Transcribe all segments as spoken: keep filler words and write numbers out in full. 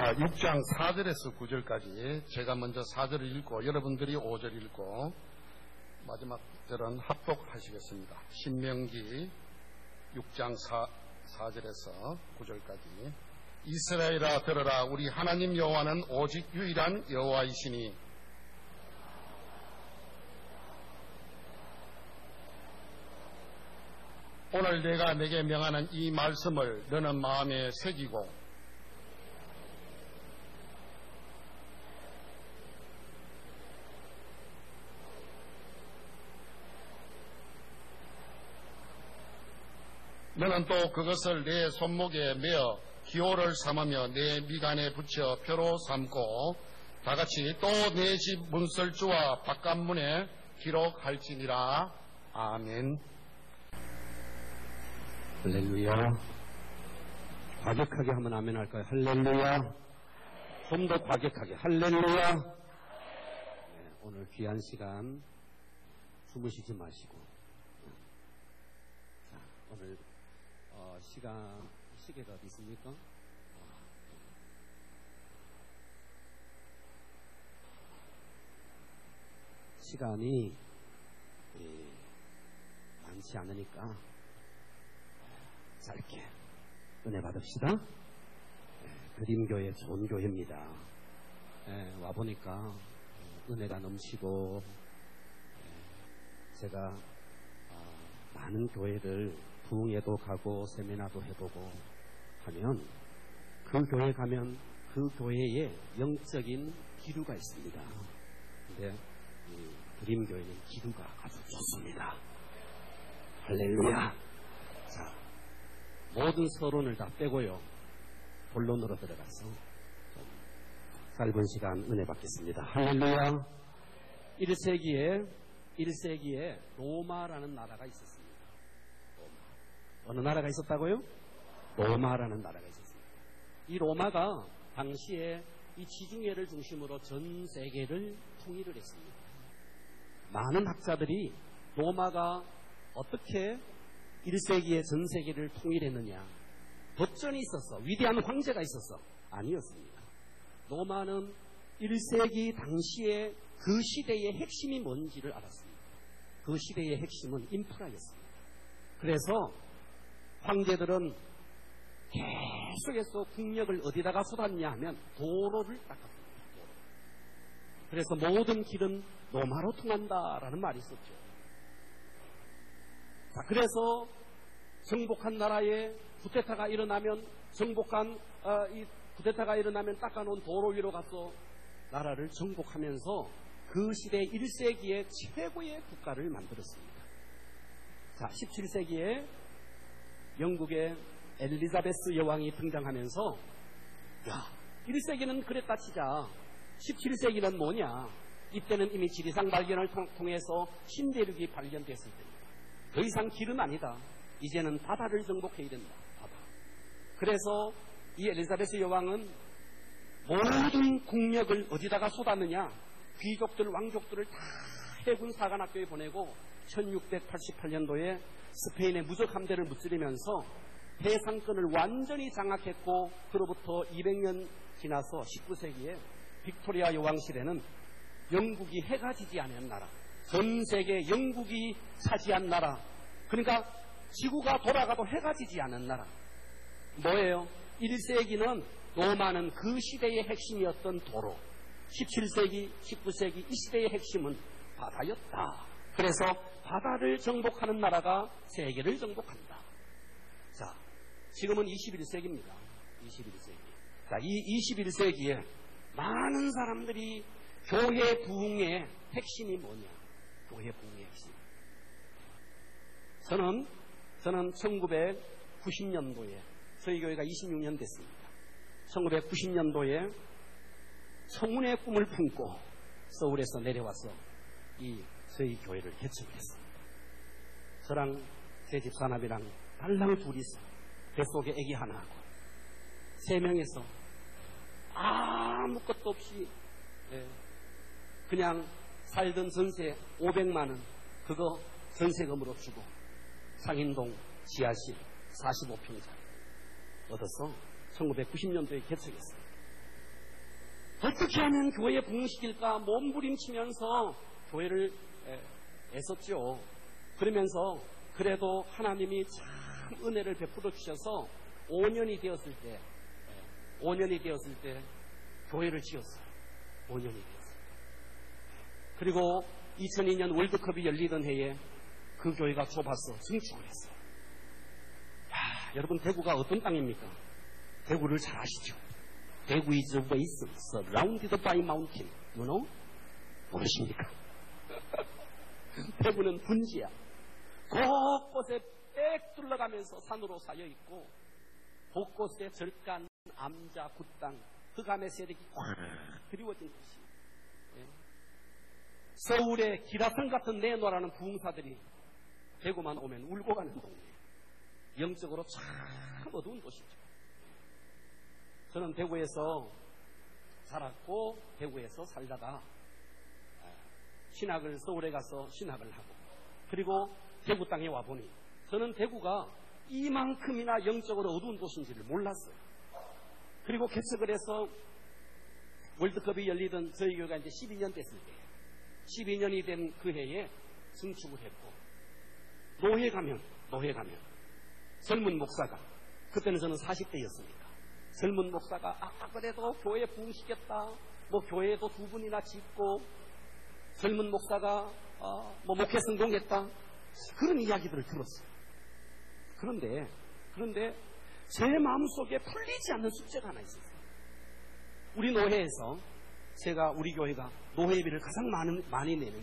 자, 육 장 사 절에서 구 절까지 제가 먼저 사 절을 읽고 여러분들이 오 절 읽고 마지막 절은 합독하시겠습니다. 신명기 육 장 사 절에서 구 절까지. 이스라엘아 들으라. 우리 하나님 여호와는 오직 유일한 여호와이시니 오늘 내가 내게 명하는 이 말씀을 너는 마음에 새기고 너는 또 그것을 내 손목에 메어 기호를 삼으며 내 미간에 붙여 표로 삼고 다같이 또 내 집 문설주와 바깥문에 기록할지니라. 아멘. 할렐루야. 과격하게 하면 아멘 할까요? 할렐루야. 좀 더 과격하게 할렐루야. 네, 오늘 귀한 시간 주무시지 마시고 자, 오늘 어, 시간 시계가 어디 있습니까? 시간이 예, 많지 않으니까 짧게 은혜 받읍시다. 예, 그림교회 좋은 교회입니다. 예, 와보니까 은혜가 넘치고 예, 제가 어, 많은 교회를 부흥회도 가고 세미나도 해보고 하면 그 교회 가면 그 교회에 영적인 기류가 있습니다. 근데 이 그림교회는 기류가 아주 좋습니다. 할렐루야. 자, 모든 서론을 다 빼고요. 본론으로 들어가서 좀 짧은 시간 은혜 받겠습니다. 할렐루야. 일 세기에 일 세기에 로마라는 나라가 있었습니다. 로마. 어느 나라가 있었다고요? 로마라는 나라가 있었습니다. 이 로마가 당시에 이 지중해를 중심으로 전 세계를 통일을 했습니다. 많은 학자들이 로마가 어떻게 일 세기에 전 세계를 통일했느냐, 덧전이 있었어, 위대한 황제가 있었어. 아니었습니다. 로마는 일 세기 당시에 그 시대의 핵심이 뭔지를 알았습니다. 그 시대의 핵심은 인프라였습니다. 그래서 황제들은 계속해서 국력을 어디다가 쏟았냐 하면 도로를 닦았습니다. 그래서 모든 길은 로마로 통한다라는 말이 있었죠. 자, 그래서 정복한 나라에 쿠데타가 일어나면 정복한 어, 이 쿠데타가 일어나면 닦아놓은 도로 위로 가서 나라를 정복하면서 그 시대 일 세기의 최고의 국가를 만들었습니다. 자, 십칠 세기에 영국의 엘리자베스 여왕이 등장하면서 야, 일 세기는 그랬다 치자. 십칠 세기는 뭐냐? 이때는 이미 지리산 발견을 통해서 신대륙이 발견됐을 때입니다. 더 이상 길은 아니다. 이제는 바다를 정복해야 된다. 바다. 그래서 이 엘리자베스 여왕은 모든 국력을 어디다가 쏟았느냐? 귀족들, 왕족들을 다 해군 사관학교에 보내고 천육백팔십팔 년도에 스페인의 무적 함대를 무찌르면서 해상권을 완전히 장악했고, 그로부터 이백 년 지나서 십구 세기에 빅토리아 여왕실에는 영국이 해가 지지 않은 나라, 전 세계 영국이 차지한 나라, 그러니까 지구가 돌아가도 해가 지지 않은 나라. 뭐예요? 일 세기는 로마는 그 시대의 핵심이었던 도로, 십칠 세기, 십구 세기 이 시대의 핵심은 바다였다. 그래서 바다를 정복하는 나라가 세계를 정복한다. 자, 지금은 이십일 세기입니다. 이십일 세기. 자, 이 이십일 세기에 많은 사람들이 교회 부흥의 핵심이 뭐냐? 교회 부흥의 핵심. 저는, 저는 천구백구십 년도에, 저희 교회가 이십육 년 됐습니다. 천구백구십 년도에 청운의 꿈을 품고 서울에서 내려와서 이 저희 교회를 개척을 했습니다. 저랑 제 집사람이랑 달랑 둘이서 뱃속에 아기 하나 하고 세 명에서 아무것도 없이 그냥 살던 전세 오백만 원 그거 전세금으로 주고 상인동 지하실 사십오 평짜리 얻어서 천구백구십 년도에 개척했습니다. 어떻게 하면 교회 부흥시킬까 몸부림치면서 교회를 애썼죠. 그러면서 그래도 하나님이 참 은혜를 베풀어 주셔서 오 년이 되었을 때 오 년이 되었을 때 교회를 지었어요. 오 년이 되었어요. 그리고 이천이 년 월드컵이 열리던 해에 그 교회가 좁아서 증축을 했어요. 야, 여러분 대구가 어떤 땅입니까? 대구를 잘 아시죠? 대구 is a vase surrounded by mountain. You know? 모르십니까? 대구는 분지야. 곳곳에 빽 둘러가면서 산으로 쌓여 있고 곳곳에 절간, 암자, 굿당, 흑암의 세력이 확 드리워진 곳이. 예. 서울의 기라성 같은 내노라는 부흥사들이 대구만 오면 울고 가는 동네. 영적으로 참 어두운 곳이죠. 저는 대구에서 자랐고 대구에서 살다가 신학을 서울에 가서 신학을 하고 그리고 대구 땅에 와보니 저는 대구가 이만큼이나 영적으로 어두운 곳인지를 몰랐어요. 그리고 개척을 해서 월드컵이 열리던 저희 교회가 이제 십이 년 됐을 때 십이 년이 된 그 해에 증축을 했고 노회 가면 노회 가면 젊은 목사가 그때는 저는 사십 대였으니까 젊은 목사가 아 그래도 교회 부흥시켰다 뭐 교회도 두 분이나 짓고 젊은 목사가 어, 뭐 목회 성공했다 그런 이야기들을 들었어요. 그런데 그런데 제 마음속에 풀리지 않는 숙제가 하나 있었어요. 우리 노회에서 제가 우리 교회가 노회비를 가장 많은, 많이 내는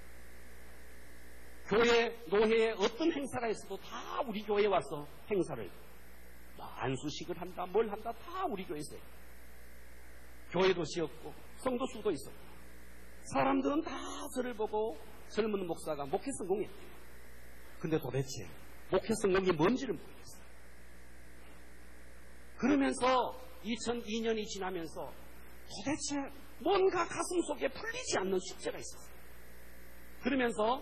교회 교회 노회에 어떤 행사가 있어도 다 우리 교회에 와서 행사를 뭐 안수식을 한다 뭘 한다 다 우리 교회에서 해요. 교회도 지었고 성도 수도 있었고 사람들은 다 저를 보고 젊은 목사가 목회 성공했대요. 근데 도대체 목회 성공이 뭔지를 모르겠어요. 그러면서 이천이 년이 지나면서 도대체 뭔가 가슴 속에 풀리지 않는 숙제가 있었어요. 그러면서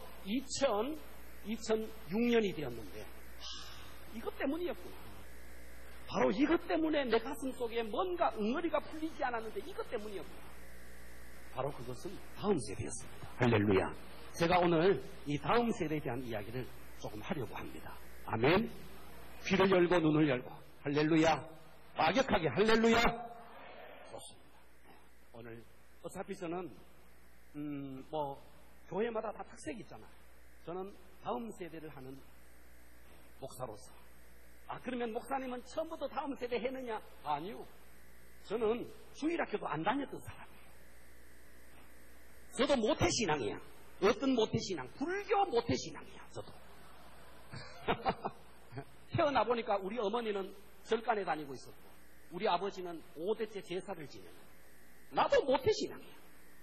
이천육 년이 되었는데 하, 이것 때문이었구나. 바로 이것 때문에 내 가슴 속에 뭔가 응어리가 풀리지 않았는데 이것 때문이었구나. 바로 그것은 다음 세대였습니다. 할렐루야. 제가 오늘 이 다음 세대에 대한 이야기를 조금 하려고 합니다. 아멘. 귀를 열고 눈을 열고 할렐루야. 빠격하게 할렐루야. 좋습니다. 오늘 어차피 저는 음, 뭐 교회마다 다 특색이 있잖아요. 저는 다음 세대를 하는 목사로서 아 그러면 목사님은 처음부터 다음 세대 했느냐? 아니요. 저는 주일학교도 안 다녔던 사람이에요. 저도 모태신앙이야. 어떤 모태신앙? 불교 모태신앙이야. 저도. 태어나 보니까 우리 어머니는 절간에 다니고 있었고 우리 아버지는 오 대째 제사를 지내는 나도 모태신앙이야.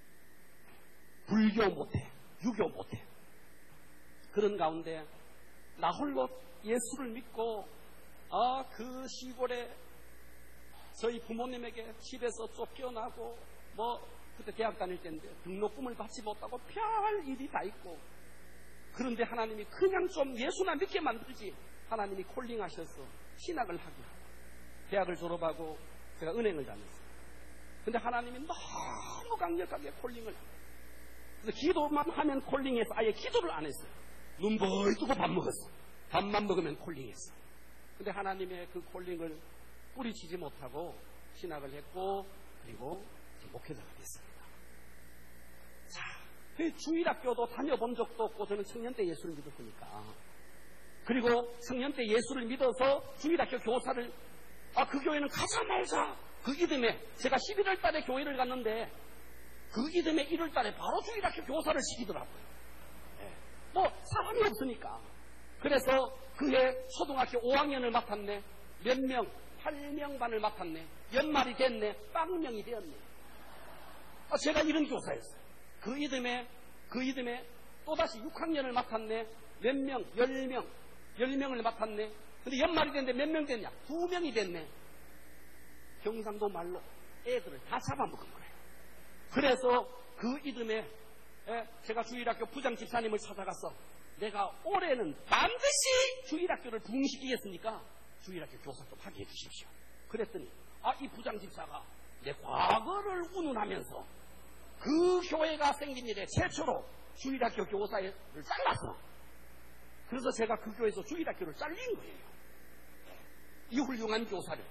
불교 모태, 유교 모태. 그런 가운데 나 홀로 예수를 믿고 아, 그 시골에 저희 부모님에게 집에서 쫓겨나고 뭐 그때 대학 다닐 때인데 등록금을 받지 못하고 별 일이 다 있고 그런데 하나님이 그냥 좀 예수나 믿게 만들지 하나님이 콜링하셔서 신학을 하게 하고 대학을 졸업하고 제가 은행을 다녔어요. 근데 하나님이 너무 강력하게 콜링을 하고 그래서 기도만 하면 콜링해서 아예 기도를 안 했어요. 눈 벌 뜨고 밥 먹었어. 밥만 먹으면 콜링했어. 근데 하나님의 그 콜링을 뿌리치지 못하고 신학을 했고 그리고 목회자가 됐습니다. 자, 그 주일학교도 다녀본 적도 없고 저는 청년 때 예수를 믿었으니까 그리고 청년 때 예수를 믿어서 주일학교 교사를 아, 그 교회는 가자 말자 그 이듬해 제가 십일월 달에 교회를 갔는데 그 이듬해 일월 달에 바로 주일학교 교사를 시키더라고요. 네. 뭐 사람이 없으니까 그래서 그해 초등학교 오 학년을 맡았네. 몇 명? 팔 명 반을 맡았네. 연말이 됐네. 빵명이 되었네. 아, 제가 이런 교사였어요. 그 이듬해 그 이듬해 또다시 육 학년을 맡았네. 몇 명? 열 명. 열 명을 맡았네. 근데 연말이 됐는데 몇 명 됐냐? 두 명이 됐네. 경상도 말로 애들을 다 잡아먹은 거예요. 그래서 그 이듬해 제가 주일학교 부장 집사님을 찾아가서 내가 올해는 반드시 주일학교를 부흥시키겠으니까 주일학교 교사 좀 하게 해주십시오. 그랬더니 아, 이 부장 집사가 내 과거를 운운하면서 그 교회가 생긴 일에 최초로 주일학교 교사를 잘랐어. 그래서 제가 그 교회에서 주일학교를 잘린 거예요. 이 훌륭한 교사를.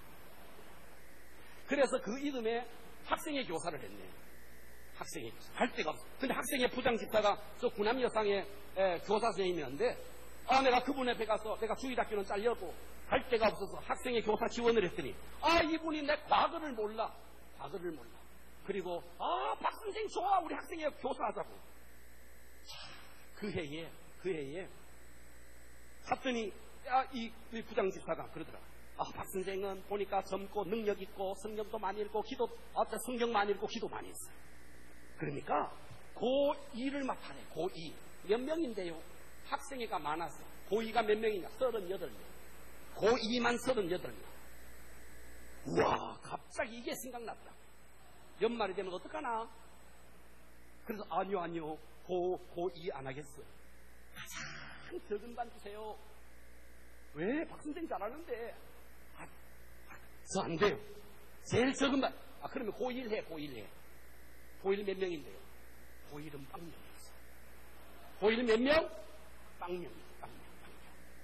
그래서 그 이름에 학생의 교사를 했네. 학생의 교사. 할 데가 없어. 근데 학생의 부장 집사가 저 구남 여상의 에, 교사 선생님이었는데, 아, 내가 그분 앞에 가서 내가 주일학교는 잘렸고 할 데가 없어서 학생의 교사 지원을 했더니, 아, 이분이 내 과거를 몰라. 과거를 몰라. 그리고, 아, 박 선생 좋아. 우리 학생의 교사 하자고. 자, 그 해에, 그 해에 갔더니, 야, 이, 이 부장 집사가 그러더라. 아, 박 선생은 보니까 젊고 능력 있고 성경도 많이 읽고 기도, 아, 성경 많이 읽고 기도 많이 했어요. 그러니까 고이를 맡아내. 고이 몇 명인데요? 학생회가 많아서 고이가 몇 명이냐? 서른여덟 명. 고이만 서른여덟 명. 우와, 갑자기 이게 생각났다. 연말이 되면 어떡하나? 그래서 아니요 아니요 고, 고이 안 하겠어요. 가장 적은 반 주세요. 왜? 박선생 잘하는데. 아, 아, 저 안 돼요. 제일 적은 반. 아, 그러면 고일 해, 고일 해. 고일 몇 명인데요? 고일은 빵명이었어요. 고일 몇 명? 빵명이에요, 빵명, 빵명.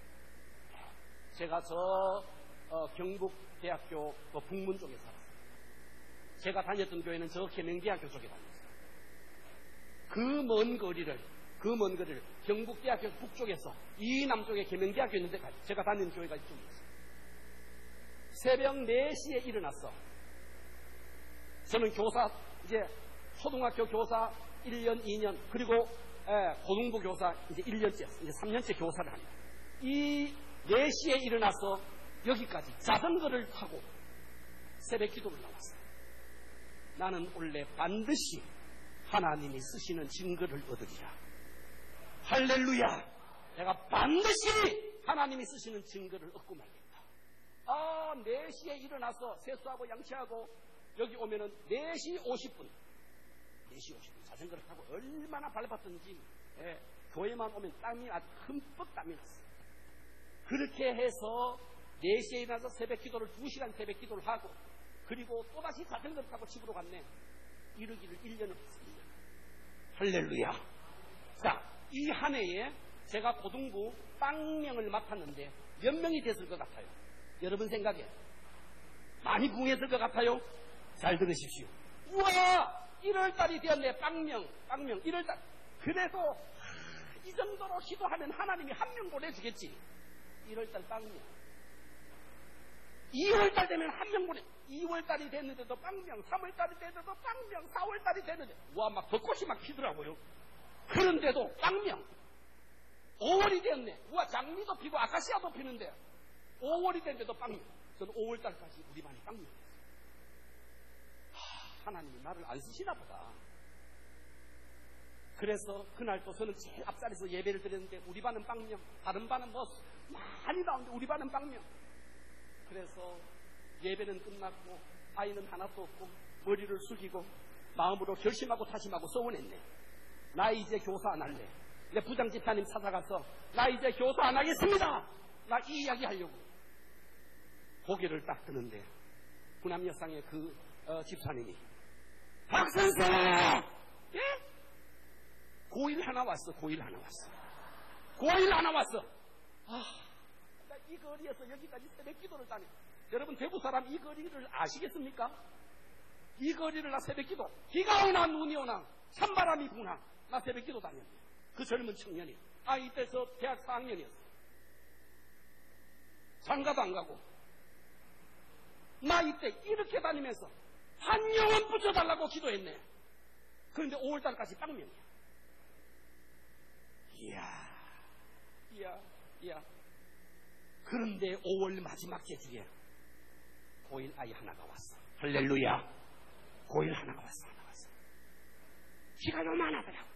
제가 저, 어, 경북대학교 그 북문 쪽에 살았어요. 제가 다녔던 교회는 저 계명대학교 쪽에 다녔어요. 그 먼 거리를, 그 먼 거리를 경북대학교 북쪽에서 이 남쪽에 계명대학교 있는 데까지 제가 다니는 교회가 이쪽에 있어요. 새벽 네 시에 일어났어. 저는 교사, 이제 초등학교 교사 일 년, 이 년, 그리고 에, 고등부 교사 이제 일 년째, 이제 삼 년째 교사를 합니다. 이 네 시에 일어나서 여기까지 자전거를 타고 새벽 기도를 나왔어요. 나는 원래 반드시 하나님이 쓰시는 증거를 얻으리라. 할렐루야! 내가 반드시 하나님이 쓰시는 증거를 얻고 말겠다. 아, 네 시에 일어나서 세수하고 양치하고 여기 오면은 네 시 오십 분. 네 시 오십 분 자전거를 타고 얼마나 밟았던지, 예, 교회만 오면 땀이 아주 흠뻑 땀이 났어요. 그렇게 해서 네 시에 일어나서 새벽 기도를 두 시간 새벽 기도를 하고, 그리고 또다시 자전거를 타고 집으로 갔네. 이러기를 일 년을 했어요. 일 년. 할렐루야. 자, 이 한 해에 제가 고등부 빵명을 맡았는데 몇 명이 됐을 것 같아요? 여러분 생각에 많이 붕했을 것 같아요? 잘 들으십시오. 우와, 일월달이 되었네. 빵명, 빵명, 일월달. 그래도 이 정도로 기도하면 하나님이 한 명 보내주겠지. 일월달 빵명. 이월달 되면 한 명 보내. 이월달이 됐는데도 빵명, 삼월달이 됐는데도 빵명, 사월달이 됐는데, 와, 막 벚꽃이 막 피더라고요. 그런데도 빵명. 오월이 됐네. 우와, 장미도 피고 아카시아도 피는데 오월이 됐는데도 빵명. 저는 오월달까지 우리 반이 빵명이었어요. 하나님이 나를 안 쓰시나 보다. 그래서 그날 또 저는 제일 앞자리에서 예배를 드렸는데 우리 반은 빵명, 다른 반은 뭐 많이 나오는데 우리 반은 빵명. 그래서 예배는 끝났고 아이는 하나도 없고 머리를 숙이고 마음으로 결심하고 다짐하고 서원했네. 나 이제 교사 안 할래. 내 부장 집사님 찾아가서 나 이제 교사 안 하겠습니다. 나 이 이야기 하려고 고개를 딱 드는데 구남 여상의 그 어, 집사님이 박 선생! 예? 고일 하나 왔어. 고일 하나 왔어. 고일 하나 왔어. 아, 나 이 거리에서 여기까지 새벽 기도를 다니. 여러분 대구 사람 이 거리를 아시겠습니까? 이 거리를 나 새벽 기도. 비가 오나 눈이 오나 찬바람이 부나 나 새벽 기도 다녔네. 그 젊은 청년이. 아, 이때 저 대학 사 학년이었어. 장가도 안 가고. 나 이때 이렇게 다니면서 한 영혼 붙여달라고 기도했네. 그런데 오월달까지 빵명이야. 이야, 이야, 이야. 그런데 오월 마지막 제주에 고일 아이 하나가 왔어. 할렐루야. 고일 하나가 왔어. 하나 왔어. 키가 요만하더라고.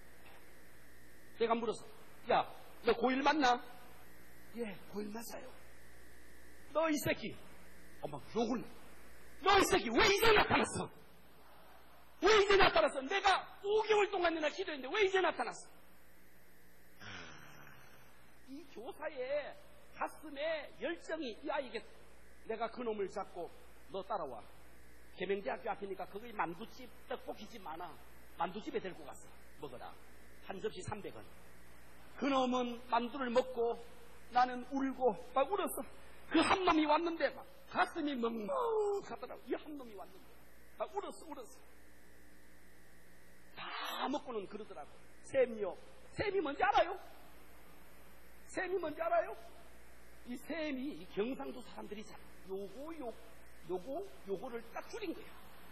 내가 물었어. 야, 너 고일 맞나? 예, 고일 맞아요. 너 이 새끼. 엄마 욕을. 너 이 새끼 왜 이제 나타났어? 왜 이제 나타났어? 내가 오 개월 동안이나 기도했는데 왜 이제 나타났어? 이 교사의 가슴에 열정이 이 아이에게 내가 그놈을 잡고 너 따라와. 계명대학교 앞이니까 거기 만두집, 떡볶이집 많아. 만두집에 데리고 갔어. 먹어라. 한 접시 삼백 원. 그놈은 만두를 먹고 나는 울고 막 울었어. 그 한 놈이 왔는데 막 가슴이 먹먹하더라고. 이 한 놈이 왔는데 막 울었어 울었어. 다 먹고는 그러더라고. 샘이요. 샘이 뭔지 알아요? 샘이 뭔지 알아요? 이 샘이 이 경상도 사람들이 잘 요거 요 요거 요거를 딱 줄인 거야.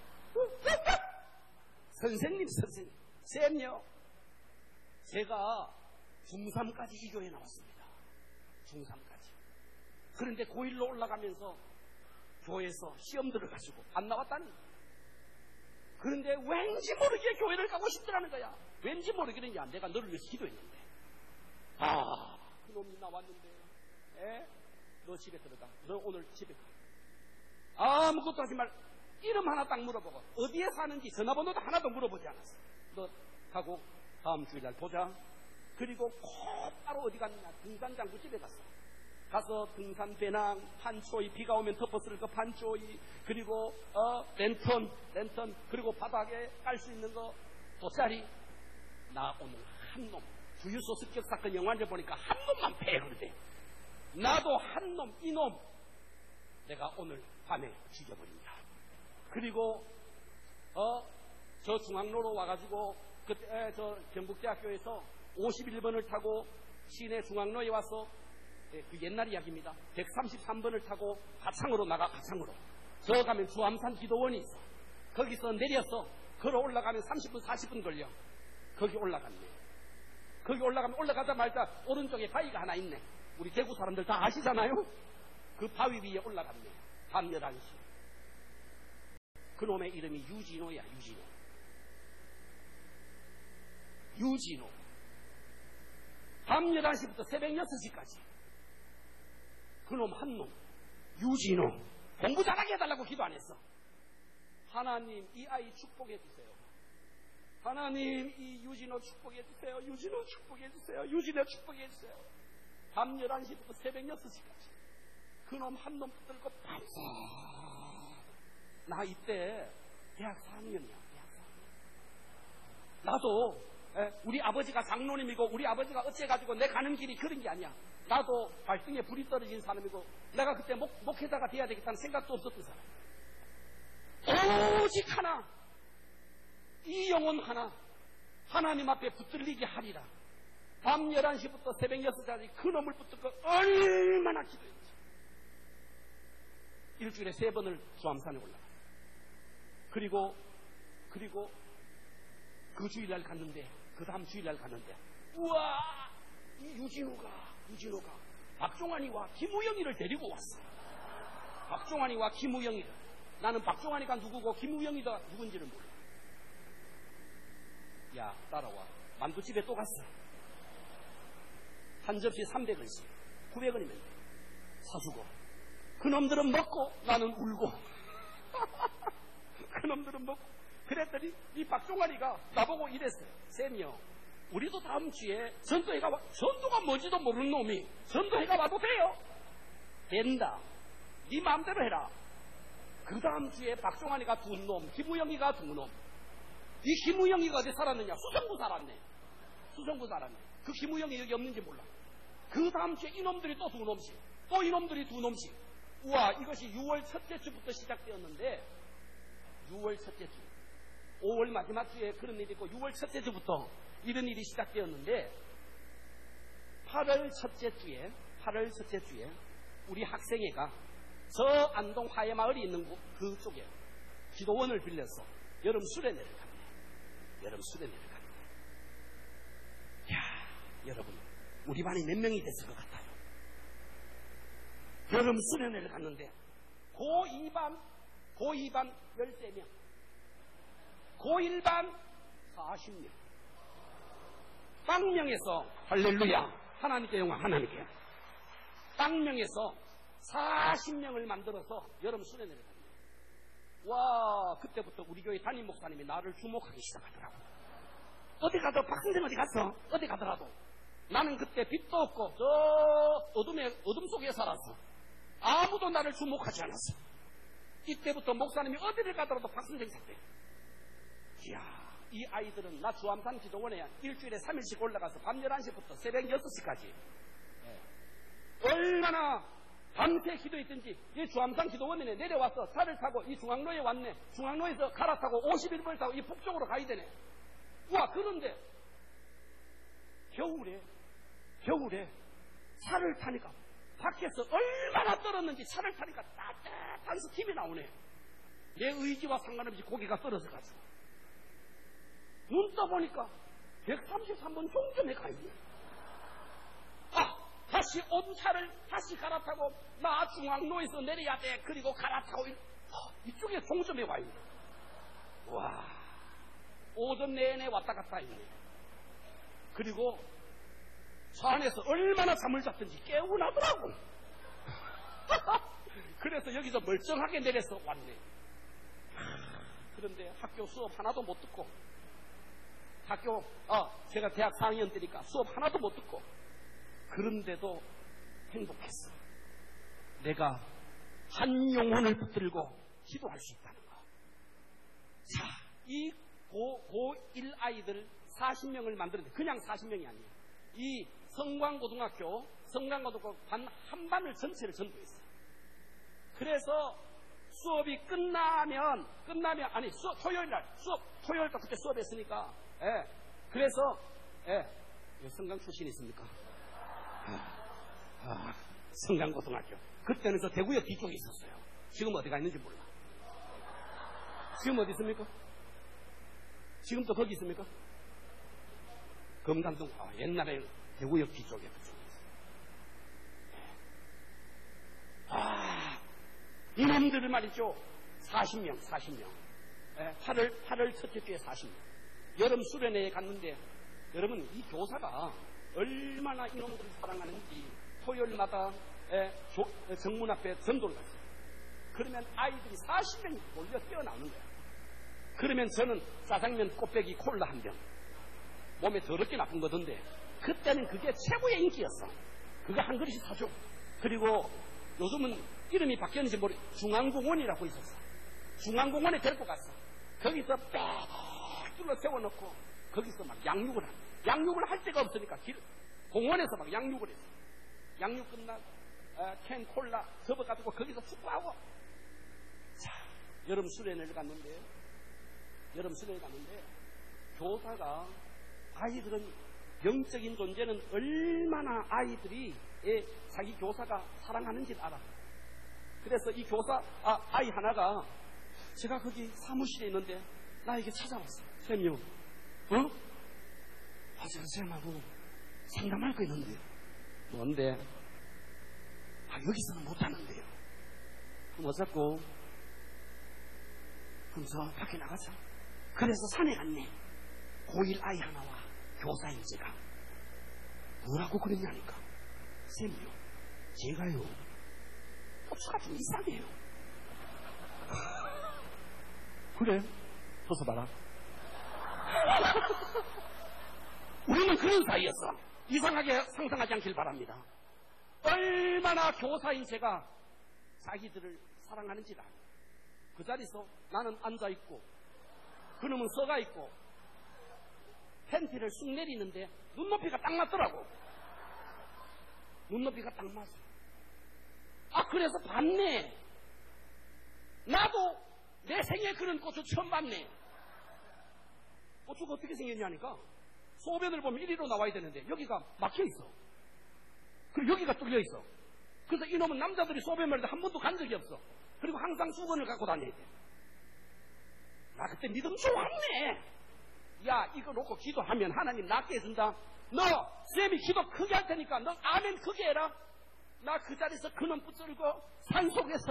선생님 선생님 샘이요. 제가 중삼까지 이 교회에 나왔습니다. 중삼까지. 그런데 고일로 올라가면서 교회에서 시험 들어가지고 안 나왔다는 거야. 그런데 왠지 모르게 교회를 가고 싶더라는 거야. 왠지 모르기는 야 내가 너를 위해서 기도했는데 아 그놈이 나왔는데 에? 너 집에 들어가. 너 오늘 집에 가. 아무것도 하지 말. 이름 하나 딱 물어보고 어디에 사는지 전화번호도 하나도 물어보지 않았어. 너 가고 다음 주일날 보자. 그리고 곧바로 어디 갔느냐. 등산장구 집에 갔어. 가서 등산 배낭, 판초이, 비가 오면 덮어쓸 거 판초이, 그리고 어 랜턴, 랜턴, 그리고 바닥에 깔 수 있는 거 돗자리. 나 오늘 한 놈, 주유소 습격 사건 영화를 보니까 한 놈만 패를 돼. 나도 한 놈, 이놈 내가 오늘 밤에 죽여버린다. 그리고 어 저 중앙로로 와가지고 그때 저 경북대학교에서 오십일 번을 타고 시내 중앙로에 와서 예, 그 옛날 이야기입니다. 백삼십삼 번을 타고 가창으로 나가. 가창으로 저 가면 주암산 기도원이 있어. 거기서 내려서 걸어 올라가면 삼십 분 사십 분 걸려. 거기 올라갔네. 거기 올라가면 올라가자마자 오른쪽에 바위가 하나 있네. 우리 대구 사람들 다 아시잖아요. 그 바위 위에 올라갔네. 밤 열한 시. 그놈의 이름이 유진호야. 유진호. 유진호. 밤 열한 시부터 새벽 여섯 시까지 그놈 한 놈 유진호 공부 잘하게 해달라고 기도 안 했어. 하나님 이 아이 축복해 주세요. 하나님 이 유진호 축복해 주세요. 유진호 축복해 주세요. 유진호 축복해 주세요. 밤 열한 시부터 새벽 여섯 시까지 그놈 한 놈 붙들고 밤새. 나 이때 대학 사 학년이야. 대학 사 학년. 나도 에, 우리 아버지가 장로님이고 우리 아버지가 어째가지고 내 가는 길이 그런 게 아니야. 나도 발등에 불이 떨어진 사람이고 내가 그때 목, 목회자가 돼야 되겠다는 생각도 없었던 사람. 오직 하나, 이 영혼 하나 하나님 앞에 붙들리게 하리라. 밤 열한 시부터 새벽 여섯 시까지 그 놈을 붙들고 얼마나 기도했지. 일주일에 세 번을 주암산에 올라가. 그리고 그리고 그 주일날 갔는데 그 다음 주일날 갔는데 우와 이 유진호가 유진호가 박종환이와 김우영이를 데리고 왔어. 박종환이와 김우영이를. 나는 박종환이가 누구고 김우영이가 누군지를 몰라. 야 따라와. 만두집에 또 갔어. 한 접시 삼백 원씩 구백 원이면 사주고 그놈들은 먹고 나는 울고 그놈들은 먹고. 그랬더니 이 박종환이가 나보고 이랬어요. 쌤이요 우리도 다음 주에 전도회가 와. 전도가 뭔지도 모르는 놈이 전도회가 와도 돼요? 된다. 네 마음대로 해라. 그 다음 주에 박종환이가 두 놈, 김우영이가 두 놈. 이 김우영이가 어디 살았느냐? 수성구 살았네. 수성구 살았네. 그 김우영이 여기 없는지 몰라. 그 다음 주에 이놈들이 또 두 놈씩, 또 이놈들이 두 놈씩. 우와 이것이 유월 첫째 주부터 시작되었는데 유월 첫째 주, 오월 마지막 주에 그런 일이 있고 유월 첫째 주부터 이런 일이 시작되었는데 팔월 첫째 주에 팔월 첫째 주에 우리 학생회가 저 안동 화해마을이 있는 그 쪽에 기도원을 빌려서 여름 수련회를 갔네. 여름 수련회를 갔네. 야 여러분 우리 반이 몇 명이 됐을 것 같아요? 여름 수련회를 갔는데 고이 반 고이 반 열세 명, 고일 반 사십 명. 빵명에서 할렐루야 하나님께 영광 하나님께 빵명에서 사십 명을 만들어서 여름 수련회를 갔네. 와 그때부터 우리 교회 담임 목사님이 나를 주목하기 시작하더라고. 어디 가더라도 박선생 어디 갔어? 어디 가더라도 나는 그때 빛도 없고 저 어둠에 어둠 속에 살았어. 아무도 나를 주목하지 않았어. 이때부터 목사님이 어디를 가더라도 박선생 사태. 이야, 이 아이들은 나 주암산 기도원에 일주일에 삼 일씩 올라가서 밤 열한 시부터 새벽 여섯 시까지 네. 얼마나 밤새 기도했든지 이 주암산 기도원에 내려와서 차를 타고 이 중앙로에 왔네. 중앙로에서 갈아타고 오십일 분을 타고 이 북쪽으로 가야 되네. 와, 그런데 겨울에 겨울에 차를 타니까 밖에서 얼마나 떨었는지 차를 타니까 따뜻한 스팀이 나오네. 내 의지와 상관없이 고개가 떨어져가지고 눈 떠보니까 백삼십삼 번 종점에 가 있네. 아, 다시 온 차를 다시 갈아타고 나 중앙로에서 내려야 돼. 그리고 갈아타고 어, 이쪽에 종점에 와 있네. 와, 오전 내내 왔다 갔다 했네. 그리고 차 안에서 얼마나 잠을 잤든지 깨우나더라고. 그래서 여기서 멀쩡하게 내려서 왔네. 그런데 학교 수업 하나도 못 듣고 학교 아 제가 대학 사 학년 때니까 수업 하나도 못 듣고 그런데도 행복했어. 내가 한 영혼을 붙들고 기도할 수 있다는 거. 자, 이 고, 고일 아이들 사십 명을 만들었는데 그냥 사십 명이 아니에요. 이 성광고등학교 성광고등학교 반 한 반을 전체를 전도했어요. 그래서 수업이 끝나면 끝나면 아니 수업 토요일 날 수업 토요일 날 그때 수업했으니까 예. 그래서 예. 성강 출신 있습니까? 아, 아, 성강고등학교 그때는 저 대구역 뒤쪽에 있었어요. 지금 어디가 있는지 몰라. 지금 어디 있습니까? 지금도 거기 있습니까? 금단동. 아, 옛날에 대구역 뒤쪽에 그쪽에 있어요. 아, 이놈들을 말이죠. 사십 명, 사십 명. 예, 팔월, 팔월 첫째 주에 사십 명. 여름 수련회에 갔는데, 여러분, 이 교사가 얼마나 이놈들을 사랑하는지 토요일마다 예, 조, 정문 앞에 전도를 갔어요. 그러면 아이들이 사십 명이 몰려 뛰어나오는 거야. 그러면 저는 짜장면, 꽃배기, 콜라 한 병. 몸에 더럽게 나쁜 거던데, 그때는 그게 최고의 인기였어. 그거 한 그릇씩 사줘. 그리고 요즘은 이름이 바뀌었는지 모르 중앙공원이라고 있었어. 중앙공원에 데리고 갔어. 거기서 빽 뚫어 세워놓고 거기서 막 양육을 한 양육을 할 데가 없으니까 길, 공원에서 막 양육을 했어. 양육 끝나고 어, 캔 콜라 접어가지고 거기서 축구하고. 자, 여름 수련회를 갔는데 여름 수련회 갔는데 교사가 아이들은 영적인 존재는 얼마나 아이들이 예, 자기 교사가 사랑하는지를 알아. 그래서 이 교사 아, 아이 하나가 제가 거기 사무실에 있는데 나에게 찾아왔어. 쌤이요. 어? 아, 제가 쌤하고 상담할 거 있는데요. 뭔데? 아, 여기서는 못하는데요. 그럼 어쩌고? 그럼 저 밖에 나가자. 그래서 산에 갔네. 고일 아이 하나와 교사인 제가. 뭐라고 그랬냐니까. 쌤이요. 제가요. 고추가 좀 이상해요. 그래? 써서 봐라. 우리는 그런 사이였어. 이상하게 상상하지 않길 바랍니다. 얼마나 교사인 제가 자기들을 사랑하는지를 알아. 그 자리에서 나는 앉아있고 그놈은 서가있고 팬티를 쑥 내리는데 눈높이가 딱 맞더라고. 눈높이가 딱 맞아. 아, 그래서 봤네. 나도 내 생에 그런 고추 처음 봤네. 고추가 어떻게 생겼냐니까 소변을 보면 이리로 나와야 되는데 여기가 막혀있어. 그리고 여기가 뚫려있어. 그래서 이놈은 남자들이 소변을 한 번도 간 적이 없어. 그리고 항상 수건을 갖고 다녀야 돼. 나 그때 믿음 좋았네. 야, 이거 놓고 기도하면 하나님 낫게 해준다. 너 쌤이 기도 크게 할 테니까 너 아멘 크게 해라. 나 그 자리에서 그놈 붙들고 산속에서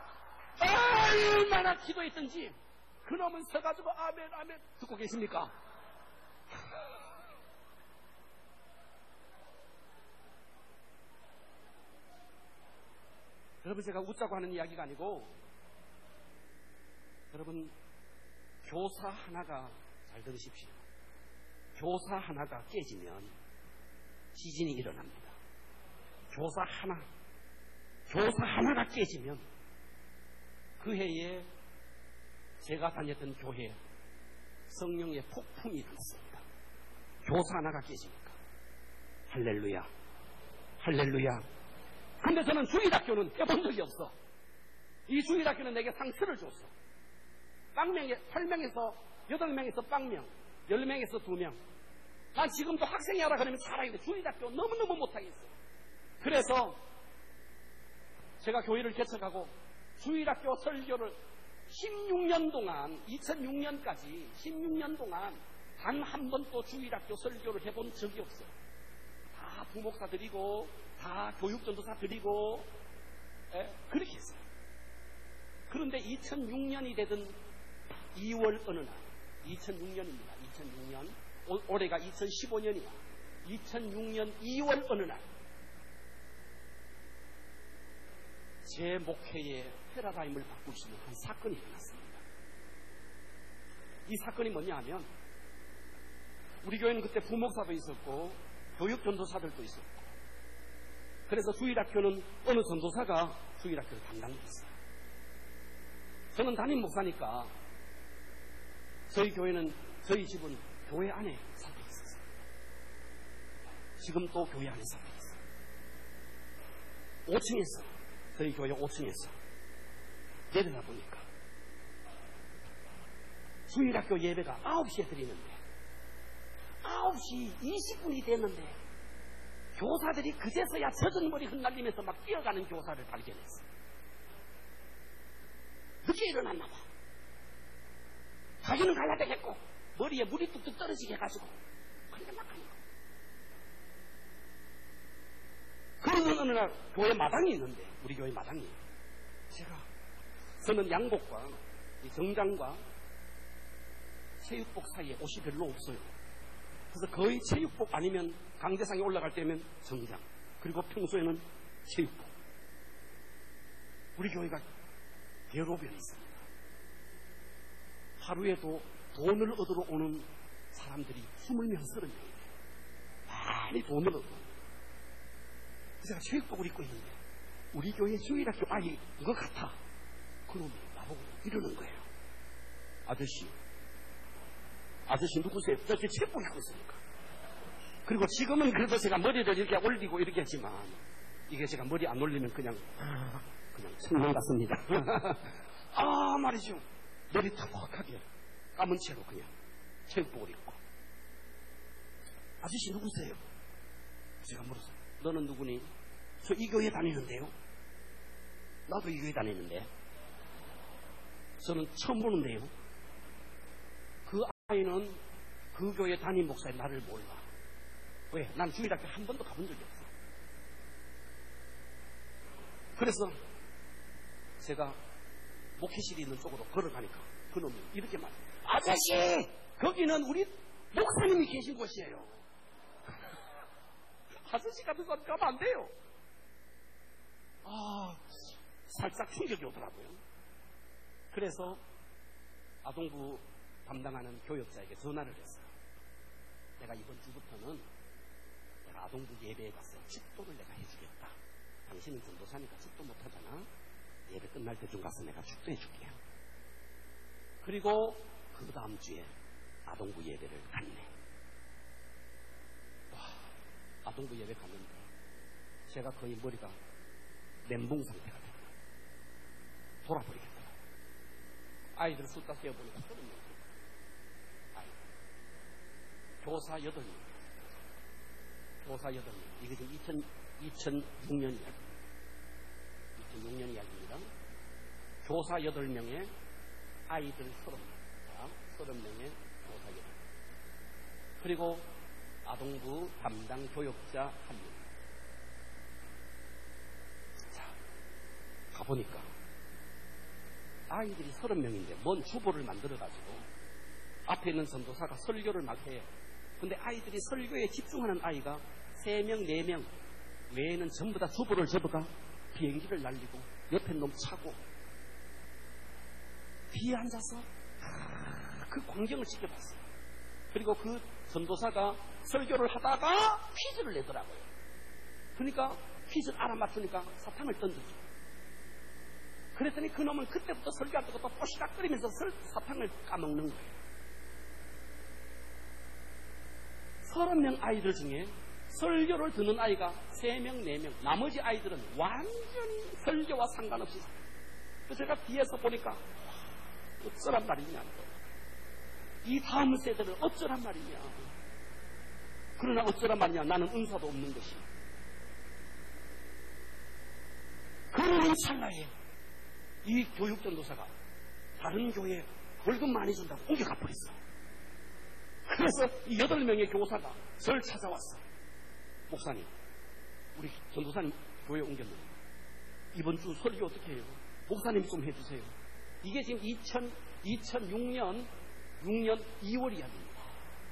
얼마나 기도했던지 그놈은 서가지고 아멘 아멘 듣고 계십니까? 여러분, 제가 웃자고 하는 이야기가 아니고 여러분, 교사 하나가 잘 들으십시오. 교사 하나가 깨지면 지진이 일어납니다. 교사 하나 교사 하나가 깨지면 그 그 해에 제가 다녔던 교회에 성령의 폭풍이 일어났습니다. 교사 하나가 깨지니까. 할렐루야. 할렐루야. 근데 저는 주일학교는 해본 적이 없어. 이 주일학교는 내게 상처를 줬어. 빵명에, 팔 명에서, 여덟 명에서 빵명, 열 명에서 두 명. 난 지금도 학생이 하라 그러면 살아있는데 주일학교 너무너무 못하겠어. 그래서 제가 교회를 개척하고 주일학교 설교를 십육 년 동안, 이천육 년까지 십육 년 동안 단 한 번도 주일학교 설교를 해본 적이 없어요. 다 부목사 드리고, 다 교육전도사 드리고, 에, 그렇게 했어요. 그런데 이천육 년이 되던 이월 어느 날, 이천육 년입니다. 이천육 년. 올, 올해가 이천십오 년이야. 이천육 년 이월 어느 날, 제 목회의 패러다임을 바꿀 수 있는 한 사건이 일어났습니다. 이 사건이 뭐냐 하면, 우리 교회는 그때 부목사도 있었고 교육전도사들도 있었고, 그래서 주일학교는 어느 전도사가 주일학교를 담당했어요. 저는 담임 목사니까 저희 교회는, 저희 집은 교회 안에 살고 있었어요. 지금 또 교회 안에 살고 있어요. 오 층에서, 저희 교회 오 층에서 내려다 보니까 주일학교 예배가 아홉 시에 드리는데 아홉 시 이십 분이 됐는데 교사들이 그제서야 젖은 머리 흩날리면서 막 뛰어가는 교사를 발견했어요. 늦게 일어났나 봐. 가기는 가야 되겠고 머리에 물이 뚝뚝 떨어지게 해가지고 그렇게 막 하는 거. 그러던 어느 날 교회 마당이 있는데, 우리 교회 마당이, 제가 저는 양복과 이 정장과 체육복 사이에 옷이 별로 없어요. 그래서 거의 체육복 아니면 강대상에 올라갈 때면 정장, 그리고 평소에는 체육복. 우리 교회가 대로변이 있습니다. 하루에도 돈을 얻으러 오는 사람들이 스물 명, 서른 명이에요. 많이 돈을 얻어. 그래서 제가 체육복을 입고 있는데 우리 교회 주일학교 아이인 것 같아. 그놈이 나보고 이러는 거예요. 아저씨, 아저씨 누구세요? 저렇게 체육복 입고 있으니까. 그리고 지금은 그래도 제가 머리를 이렇게 올리고 이렇게 했지만, 이게 제가 머리 안 올리면 그냥 그냥 천명 같습니다. 아 말이죠. 머리 턱하게 감은 채로 그냥 체육복을 입고. 아저씨 누구세요? 제가 물었어요. 너는 누구니? 저 이 교회 다니는데요. 나도 이 교회 다니는데. 저는 처음 보는데요. 그 아이는 그 교회 담임 목사의 나를 몰라. 왜? 난 주일학교 한 번도 가본 적이 없어. 그래서 제가 목회실이 있는 쪽으로 걸어가니까 그놈이 이렇게 말해요. 아저씨! 거기는 우리 목사님이 계신 곳이에요. 아저씨 같은 사람 가면 안 돼요. 아, 살짝 충격이 오더라고요. 그래서 아동부 담당하는 교역자에게 전화를 했어요. 내가 이번 주부터는 내가 아동부 예배에 가서 축도를 내가 해주겠다. 당신은 전도사니까 축도 못하잖아. 예배 끝날 때쯤 가서 내가 축도해줄게. 그리고 그 다음 주에 아동부 예배를 갔네. 와, 아동부 예배 갔는데 제가 거의 머리가 멘붕 상태가 되더라고요. 돌아버리겠더라고요. 아이들 숫자 세어보니까 서른 명. 아이들. 교사 여덟 명. 교사 여덟 명. 이게 지금 이천육 년 이야기. 이천육 년 이야기입니다. 교사 여덟 명에 아이들 서른 명. 서른 명의 교사 여덟 명. 그리고 아동부 담당 교역자 한 명. 자, 가보니까 아이들이 서른 명인데 뭔 주보를 만들어가지고 앞에 있는 전도사가 설교를 막 해요. 근데 아이들이 설교에 집중하는 아이가 세 명, 네 명 외에는 전부 다 주보를 접어가 비행기를 날리고 옆에 놈 차고 뒤에 앉아서 그 광경을 지켜봤어요. 그리고 그 전도사가 설교를 하다가 퀴즈를 내더라고요. 그러니까 퀴즈를 알아맞추니까 사탕을 던져줘. 그랬더니 그놈은 그때부터 설교 안 듣고 또 뽀시락거리면서 설, 사탕을 까먹는 거예요. 서른 명 아이들 중에 설교를 듣는 아이가 세 명, 네 명, 나머지 아이들은 완전히 설교와 상관없이 살아요. 그래서 제가 뒤에서 보니까 어쩌란 말이냐, 이 다음 세대를 어쩌란 말이냐. 그러나 어쩌란 말이냐, 나는 은사도 없는 것이. 그러는 찰나에 이 교육전도사가 다른 교회에 월급 많이 준다고 옮겨가 버렸어. 그래서 이 여덟 명의 교사가 저를 찾아왔어. 목사님, 우리 전도사님 교회 옮겼는데 이번 주 설교 어떻게 해요? 목사님 좀 해주세요. 이게 지금 이천육 년 육 년 이월 이야기입니다.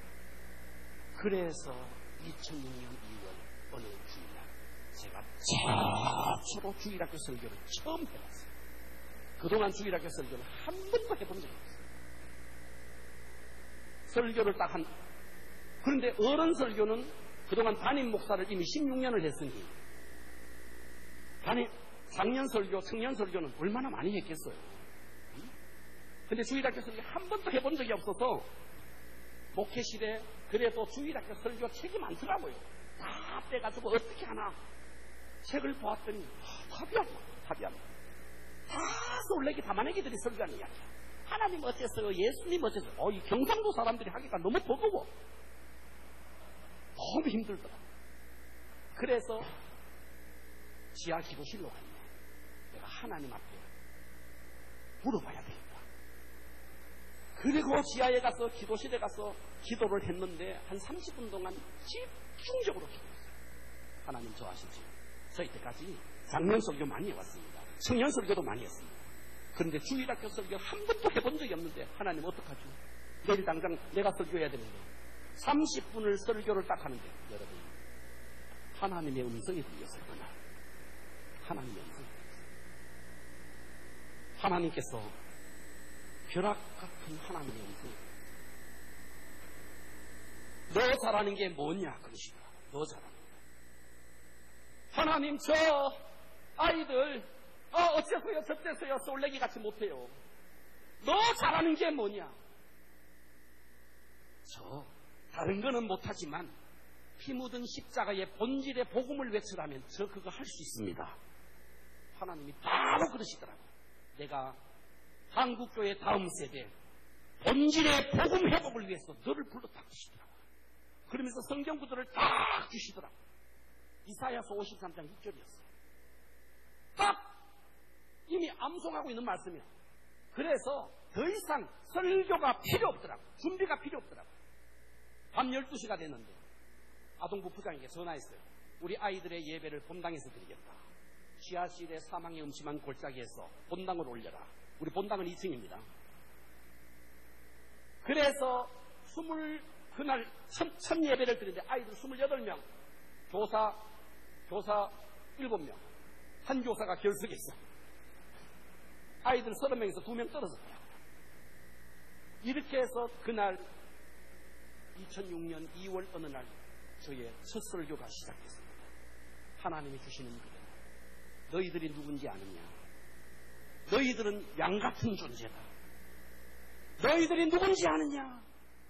그래서 이천육 년 이월 어느 주일날 제가 최초로 주일학교 설교를 처음 해봤어요. 그동안 주일학교 설교를 한 번도 해본 적이 없어요. 설교를 딱 한, 그런데 어른 설교는 그동안 담임 목사를 이미 십육 년을 했으니, 담임, 작년 설교, 청년 설교는 얼마나 많이 했겠어요. 근데 주일학교 설교 한 번도 해본 적이 없어서, 목회실에 그래도 주일학교 설교 책이 많더라고요. 다 빼가지고 어떻게 하나 책을 보았더니, 아, 답이 안 나와, 답이 안 나와. 다 솔레기 다만애기들이 설교하는 이야기야. 하나님 어째서요? 예수님 어째서요? 어, 이 경상도 사람들이 하기가 너무 버거워. 너무 힘들더라. 그래서 지하 기도실로 갔네. 내가 하나님 앞에 물어봐야 되겠다. 그리고 지하에 가서 기도실에 가서 기도를 했는데 한 삼십 분 동안 집중적으로 기도했어요. 하나님 저 아시지? 저 이때까지 작년 설교 많이 해왔습니다. 청년 설교도 많이 했습니다. 그런데 주일학교 설교 한 번도 해본 적이 없는데 하나님 어떡하죠? 내일 당장 내가 설교해야 되는데 삼십 분을 설교를 딱 하는데 여러분 하나님의 음성이 들렸어요. 그날 하나님의 음성이 들렸어요. 하나님께서 벼락 같은 하나님의 음성이 들렸어요. 너 잘하는 게 뭐냐 그러시더라고요. 너 잘하는 게 하나님 저 아이들 어, 어째서요, 저때서요, 솔레기 같이 못해요. 너 잘하는 게 뭐냐? 저, 다른 거는 못하지만, 피 묻은 십자가의 본질의 복음을 외치라면 저 그거 할 수 있습니다. 하나님이 바로 그러시더라고요. 내가 한국교회 다음 세대, 본질의 복음 회복을 위해서 너를 불렀다 그러시더라고요. 그러면서 성경 구절을 딱 주시더라고요. 이사야서 오십삼 장 육 절이었어요. 딱! 이미 암송하고 있는 말씀이에요. 그래서 더 이상 설교가 필요 없더라고요. 준비가 필요 없더라고요. 밤 열두 시가 됐는데 아동부 부장에게 전화했어요. 우리 아이들의 예배를 본당에서 드리겠다. 지하실에 사망의 음침한 골짜기에서 본당을 올려라. 우리 본당은 이 층입니다. 그래서 스물 그날 첫, 첫 예배를 드리는데 아이들 스물여덟 명, 교사, 교사 일곱 명, 한 교사가 결석했어. 아이들 서른 명에서 두 명 떨어졌어요. 이렇게 해서 그날 이천육 년 이월 어느 날 저의 첫 설교가 시작됐습니다. 하나님이 주시는 그대로 너희들이 누군지 아느냐? 너희들은 양 같은 존재다. 너희들이 누군지 아느냐?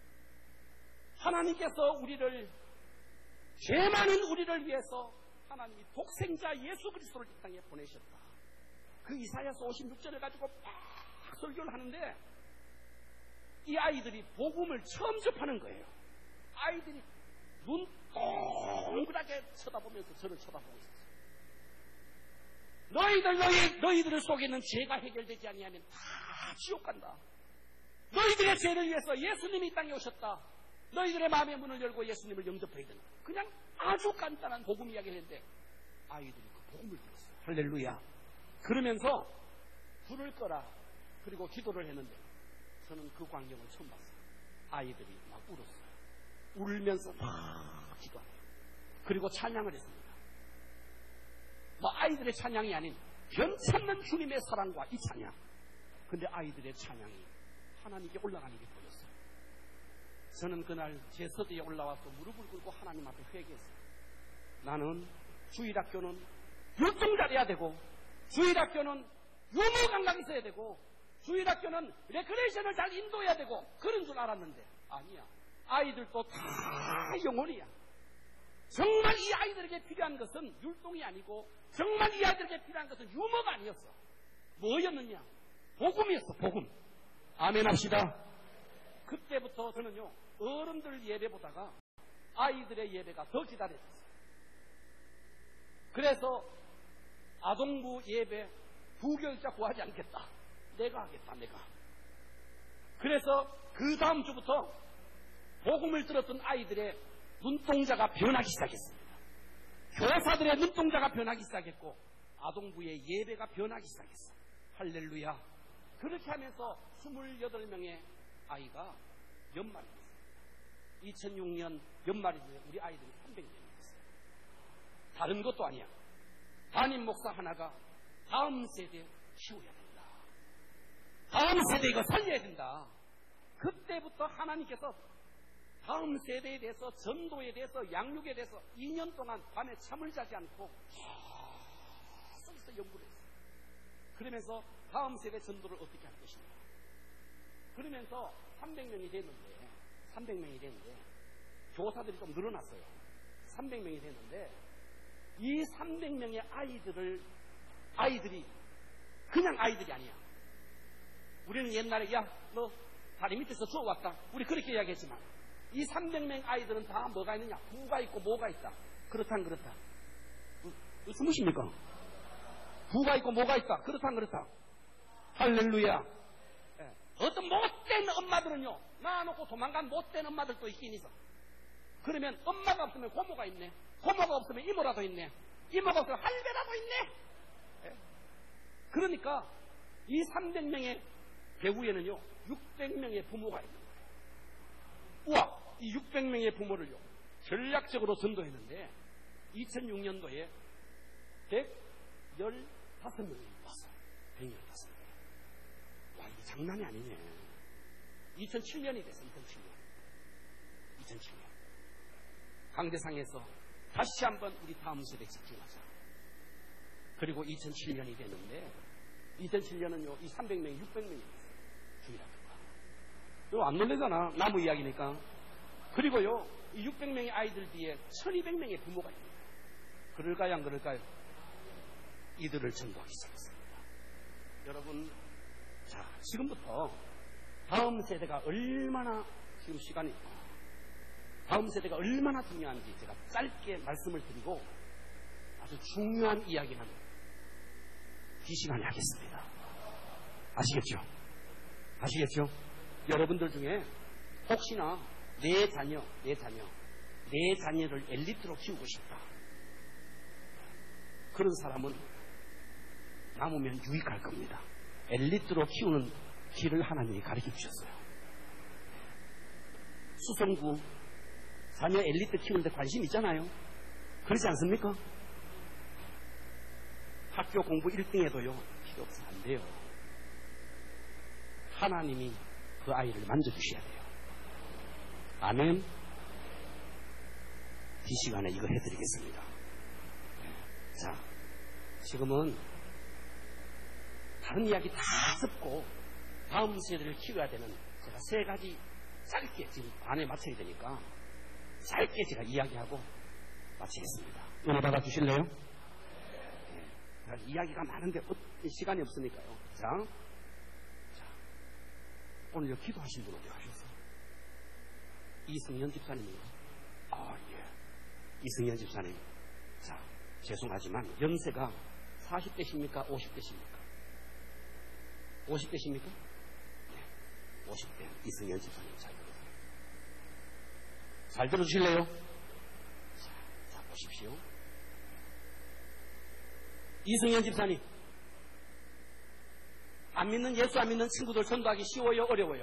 하나님께서 우리를 죄 많은 우리를 위해서 하나님이 독생자 예수 그리스도를 이 땅에 보내셨다. 그 이사야서 오십육 절을 가지고 막 설교를 하는데 이 아이들이 복음을 처음 접하는 거예요. 아이들이 눈 동그랗게 쳐다보면서 저를 쳐다보고 있었어요. 너희들 너희 너희들을 속에는 죄가 해결되지 아니하면 다 지옥 간다. 너희들의 죄를 위해서 예수님이 이 땅에 오셨다. 너희들의 마음의 문을 열고 예수님을 영접해야 된다. 그냥 아주 간단한 복음 이야기를 했는데 아이들이 그 복음을 들었어요. 할렐루야. 그러면서 불을 꺼라. 그리고 기도를 했는데 저는 그 광경을 처음 봤어요. 아이들이 막 울었어요. 울면서 막 기도하고 그리고 찬양을 했습니다. 뭐 아이들의 찬양이 아닌 변찮는 주님의 사랑과 이 찬양. 근데 아이들의 찬양이 하나님께 올라가는 게 보였어요. 저는 그날 제 서대에 올라와서 무릎을 꿇고 하나님 앞에 회개했어요. 나는 주일학교는 율동 잘해야 되고 주일학교는 유머 감각이 있어야 되고 주일학교는 레크레이션을 잘 인도해야 되고 그런 줄 알았는데 아니야. 아이들도 다 영혼이야. 정말 이 아이들에게 필요한 것은 율동이 아니고 정말 이 아이들에게 필요한 것은 유머가 아니었어. 뭐였느냐? 복음이었어. 복음. 아멘 합시다. 그때부터 저는요 어른들 예배 보다가 아이들의 예배가 더 기다려졌어요. 그래서 아동부 예배 부교육자 구하지 않겠다. 내가 하겠다. 내가. 그래서 그 다음 주부터 복음을 들었던 아이들의 눈동자가 변하기 시작했습니다. 교사들의 눈동자가 변하기 시작했고 아동부의 예배가 변하기 시작했어. 할렐루야. 그렇게 하면서 스물여덟 명의 아이가 연말이 됐습니다. 이천육 년 연말이 되면 우리 아이들이 삼백 명이 됐어요. 다른 것도 아니야. 담임 목사 하나가 다음 세대 키워야 된다. 다음 세대 이거 살려야 된다. 그때부터 하나님께서 다음 세대에 대해서 전도에 대해서 양육에 대해서 이 년 동안 밤에 잠을 자지 않고 계속해서 연구를 했어요. 그러면서 다음 세대 전도를 어떻게 할 것인가. 그러면서 삼백 명이 됐는데 삼백 명이 됐는데 교사들이 좀 늘어났어요. 삼백 명이 됐는데 이 삼백 명의 아이들을 아이들이 그냥 아이들이 아니야. 우리는 옛날에 야 너 다리 밑에서 주워왔다. 우리 그렇게 이야기했지만 이 삼백 명 아이들은 다 뭐가 있느냐? 부가 있고 뭐가 있다. 그렇단 그렇다. 무엇입니까? 부가 있고 뭐가 있다. 그렇단 그렇다. 할렐루야. 예. 어떤 못된 엄마들은요 낳아놓고 도망간 못된 엄마들도 있긴 있어. 그러면 엄마가 없으면 고모가 있네. 고모가 없으면 이모라도 있네. 이모가 없으면 할배라도 있네. 예. 그러니까 이 삼백 명의 배후에는요 육백 명의 부모가 있는 거예요. 우와, 이 육백 명의 부모를요 전략적으로 전도했는데 이천육 년도에 백십오 명이 왔어요. 백십오 명. 와, 이게 장난이 아니네. 이천칠 년이 됐어. 이천칠 년. 이천칠 년. 강대상에서 다시 한번 우리 다음 세대 집중하자. 그리고 이천칠 년이 됐는데 이천칠 년은요 이 삼백 명이 육백 명이 됐어요. 주일학교가. 이거 안 놀래잖아. 나무 이야기니까. 그리고요 이 육백 명의 아이들 뒤에 천이백 명의 부모가 있습니다. 그럴까요 안 그럴까요? 이들을 전도하기 시작했습니다. 여러분, 자 지금부터 다음 세대가 얼마나 지금 시간이 다음 세대가 얼마나 중요한지 제가 짧게 말씀을 드리고 아주 중요한 이야기는 이 시간에 하겠습니다. 아시겠죠? 아시겠죠? 여러분들 중에 혹시나 내 자녀, 내 자녀, 내 자녀를 엘리트로 키우고 싶다. 그런 사람은 남으면 유익할 겁니다. 엘리트로 키우는 길을 하나님이 가르쳐 주셨어요. 수성구 자녀 엘리트 키우는데 관심 있잖아요. 그렇지 않습니까? 학교 공부 일 등에도요 필요 없어 안 돼요. 하나님이 그 아이를 만져주셔야 돼요. 아멘. 이 시간에 이거 해드리겠습니다. 자, 지금은 다른 이야기 다 듣고 다음 세대를 키워야 되는 제가 세 가지 짧게 지금 반에 맞춰야 되니까 짧게 제가 이야기하고 마치겠습니다. 은혜 받아주실래요? 네. 이야기가 많은데 시간이 없으니까요. 자, 자 오늘 여기 기도하신 분 어디 가셨어요? 이승현 집사님이요. 아, 예. 이승현 집사님. 자, 죄송하지만 연세가 사십 대십니까? 오십 대십니까? 오십 대십니까? 네. 오십 대 이승현 집사님 잘 들으세요. 잘 들어주실래요? 자, 자 보십시오. 이승현 집사님. 안 믿는 예수 안 믿는 친구들 전도하기 쉬워요? 어려워요?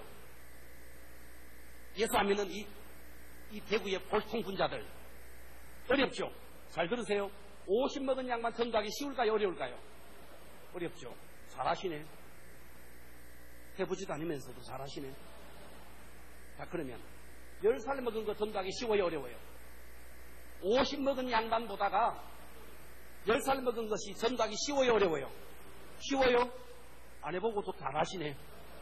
예수 안 믿는 이, 이 대구의 볼통 분자들 어렵죠? 잘 들으세요. 오십 먹은 양반 전도하기 쉬울까요? 어려울까요? 어렵죠. 잘하시네. 해보지도 않으면서도 잘하시네. 자, 그러면 열 살 먹은 거 전도하기 쉬워요? 어려워요? 오십 먹은 양반 보다가 열 살 먹은 것이 전도하기 쉬워요? 어려워요? 쉬워요? 안 해보고도 잘하시네.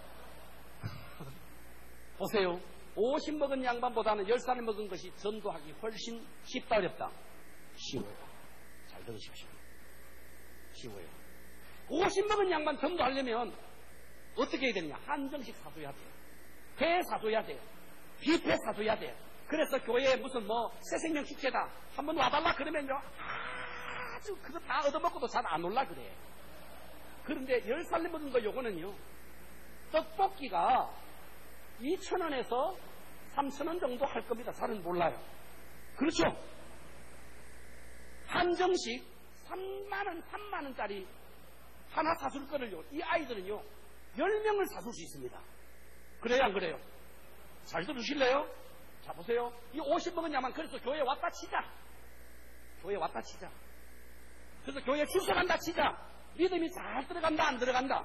보세요. 오십 먹은 양반보다는 열 살 먹은 것이 전도하기 훨씬 쉽다 어렵다? 쉬워요. 잘 들으십시오. 쉬워요. 오십 먹은 양반 전도하려면 어떻게 해야 되느냐? 한정식 사줘야 돼요. 배 사줘야 돼요. 뷔페 사줘야 돼요. 그래서 교회에 무슨 뭐 새생명 축제다 한번 와달라 그러면요 아주 그거 다 얻어먹고도 잘 안 올라 그래. 그런데 열 살 먹은 거 요거는요 떡볶이가 이천 원에서 삼천 원 정도 할 겁니다. 잘은 몰라요. 그렇죠? 한정식 삼만 원, 삼만 원짜리 하나 사줄 거를요 이 아이들은요 열 명을 사줄 수 있습니다. 그래요 안 그래요? 잘 들으실래요? 자 보세요. 이 오십 먹은 양반 그래서 교회 왔다 치자. 교회 왔다 치자. 그래서 교회 출석한다 치자. 믿음이 잘 들어간다 안 들어간다?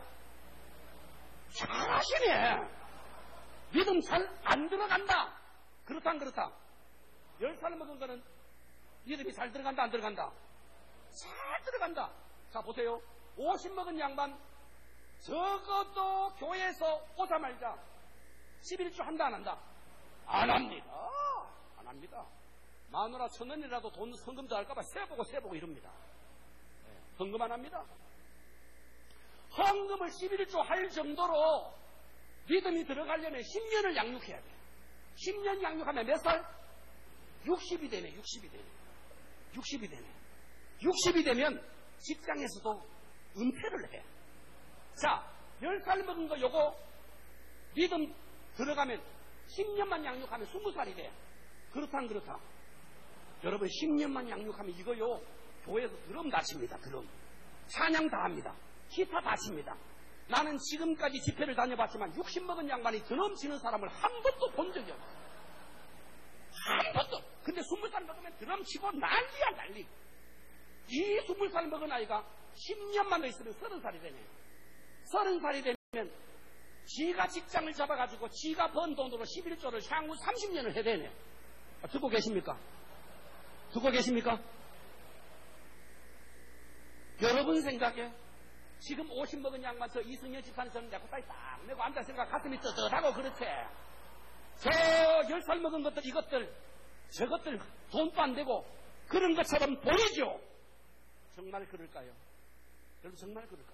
잘하시네. 믿음 잘 안 들어간다. 그렇다 안 그렇다? 열 살 먹은 거는 믿음이 잘 들어간다 안 들어간다? 잘 들어간다. 자 보세요. 오십 먹은 양반 적어도 교회에서 오자마자 십일 조 한다 안 한다? 안 합니다. 안 합니다. 마누라 천 원이라도 돈 성금 더 할까봐 세보고 세보고 이럽니다. 네, 헌금 안 합니다. 헌금을 십일 조 할 정도로 믿음이 들어가려면 십 년을 양육해야 돼. 십 년 양육하면 몇 살? 육십이 되네. 육십이 되네. 육십이 되네. 육십이 되면 직장에서도 은퇴를 해. 자, 열 살 먹은 거 요거 믿음 들어가면 십 년만 양육하면 스무 살이 돼. 그렇다 안 그렇다? 여러분 십 년만 양육하면 이거요 교회에서 드럼 다 칩니다. 드럼. 찬양 다 합니다. 기타 다 칩니다. 나는 지금까지 집회를 다녀봤지만 육십 먹은 양반이 드럼 치는 사람을 한 번도 본 적이 없어. 한 번도. 근데 스무 살 먹으면 드럼 치고 난리야 난리. 이 스무 살 먹은 아이가 십 년만 더 있으면 서른 살이 되네. 서른 살이 되면 지가 직장을 잡아가지고 지가 번 돈으로 십일 조를 향후 삼십 년을 해야 되네. 아, 듣고 계십니까? 듣고 계십니까? 여러분 생각에 지금 오십 먹은 양반 저 이승현 집사님처럼 내 코타이 딱 내고 앉아 생각 가슴이 떳떳하고 그렇지. 저 열 살 먹은 것들 이것들 저것들 돈도 안 되고 그런 것처럼 보이죠? 정말 그럴까요? 여러분 정말 그럴까요?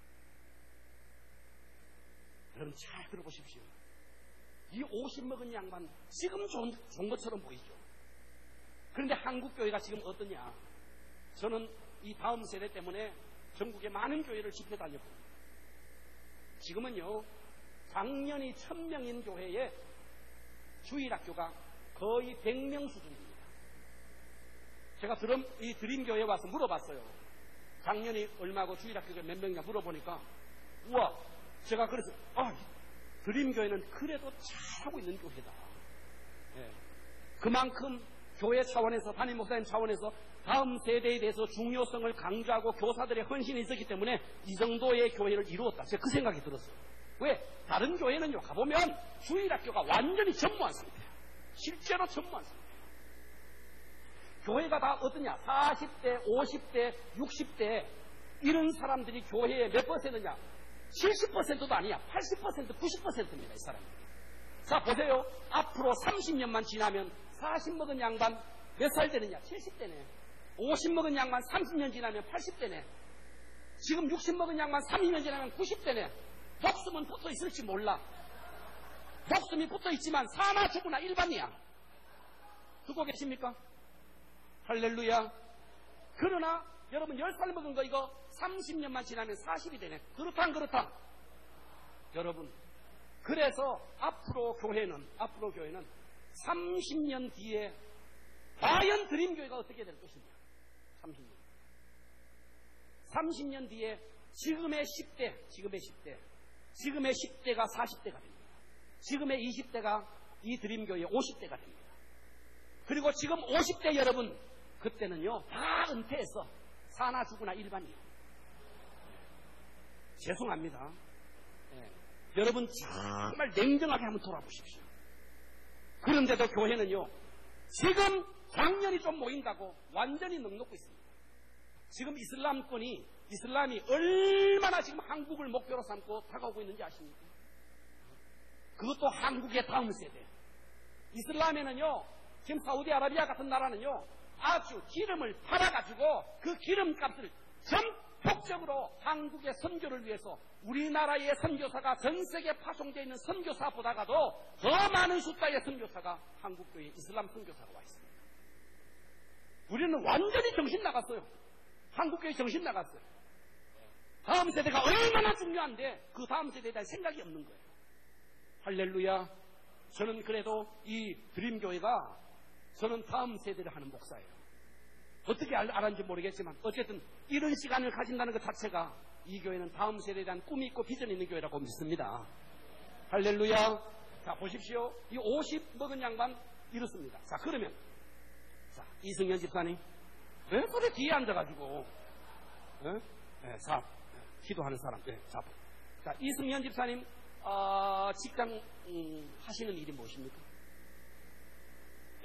여러분 잘 들어보십시오. 이 오십 먹은 양반 지금 좋은, 좋은 것처럼 보이죠. 그런데 한국교회가 지금 어떠냐? 저는 이 다음 세대 때문에 전국의 많은 교회를 집회 다녔습니다. 지금은요 작년이 천 명인 교회에 주일학교가 거의 백 명 수준입니다. 제가 드럼, 이 드림교회에 와서 물어봤어요. 작년이 얼마고 주일학교가 몇 명이냐 물어보니까 우와 제가 그래서 아 드림교회는 그래도 잘하고 있는 교회다. 예. 그만큼 교회 차원에서 담임 목사님 차원에서 다음 세대에 대해서 중요성을 강조하고 교사들의 헌신이 있었기 때문에 이 정도의 교회를 이루었다. 제가 그 생각이 들었어요. 왜? 다른 교회는요 가보면 주일학교가 완전히 전무한 상태예요. 실제로 전무한 상태예요. 교회가 다 어떠냐? 사십 대, 오십 대, 육십 대 이런 사람들이 교회에 몇 퍼센트냐? 칠십 퍼센트도 아니야. 팔십 퍼센트, 구십 퍼센트입니다. 이 사람들이. 자 보세요. 앞으로 삼십 년만 지나면 사십 먹은 양반 몇 살 되느냐? 칠십 대네. 오십 먹은 양반 삼십 년 지나면 팔십 대네. 지금 육십 먹은 양반 삼십 년 지나면 구십 대네. 목숨은 붙어 있을지 몰라. 목숨이 붙어 있지만 사나 죽으나 일반이야. 듣고 계십니까? 할렐루야. 그러나 여러분 열 살 먹은 거 이거 삼십 년만 지나면 사십이 되네. 그렇다 안 그렇다? 여러분 그래서 앞으로 교회는 앞으로 교회는 삼십 년 뒤에 과연 드림교회가 어떻게 될 것이냐. 삼십 년 삼십 년 뒤에 지금의 십 대 지금의 십 대 지금의 십 대가 사십 대가 됩니다. 지금의 이십 대가 이 드림교회의 오십 대가 됩니다. 그리고 지금 오십 대 여러분 그때는요 다 은퇴해서 사나 죽으나 일반이에요. 죄송합니다. 네. 여러분 정말 냉정하게 한번 돌아보십시오. 그런데도 교회는요 지금 작년이 좀 모인다고 완전히 넉넉고 있습니다. 지금 이슬람권이 이슬람이 얼마나 지금 한국을 목표로 삼고 다가오고 있는지 아십니까? 그것도 한국의 다음 세대. 이슬람에는요, 지금 사우디아라비아 같은 나라는요, 아주 기름을 팔아가지고 그 기름값을 전폭적으로 한국의 선교를 위해서 우리나라의 선교사가 전 세계에 파송되어 있는 선교사보다가도 더 많은 숫자의 선교사가 한국교회 이슬람 선교사가 와 있습니다. 우리는 완전히 정신 나갔어요. 한국교회 정신 나갔어요. 다음 세대가 얼마나 중요한데 그 다음 세대에 대한 생각이 없는 거예요. 할렐루야. 저는 그래도 이 드림교회가 저는 다음 세대를 하는 목사예요. 어떻게 알, 알았는지 모르겠지만 어쨌든 이런 시간을 가진다는 것 자체가 이 교회는 다음 세대에 대한 꿈이 있고 비전이 있는 교회라고 믿습니다. 할렐루야. 자, 보십시오. 이 오십 먹은 양반 이렇습니다. 자, 그러면 자, 이승현 집사님 왜 그래 뒤에 앉아가지고 에? 네, 자, 기도하는 사람. 네, 자, 자, 이승현 집사님 어, 직장 음, 하시는 일이 무엇입니까? 예?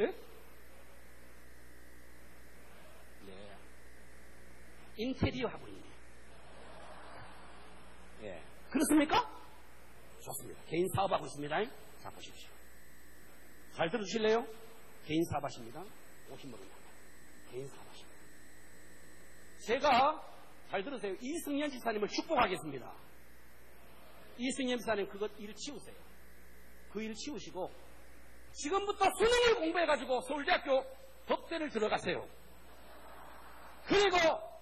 네. 인테리어 하고 있네요. 예. 그렇습니까? 좋습니다. 개인 사업하고 있습니다. 자, 보십시오. 잘 들어주실래요? 개인 사업하십니다. 오십만 원. 개인 사업하십니다. 제가, 잘 들으세요. 이승현 지사님을 축복하겠습니다. 이승현 지사님 그것 일 치우세요. 그 일 치우시고, 지금부터 수능을 공부해가지고 서울대학교 법대를 들어가세요. 그리고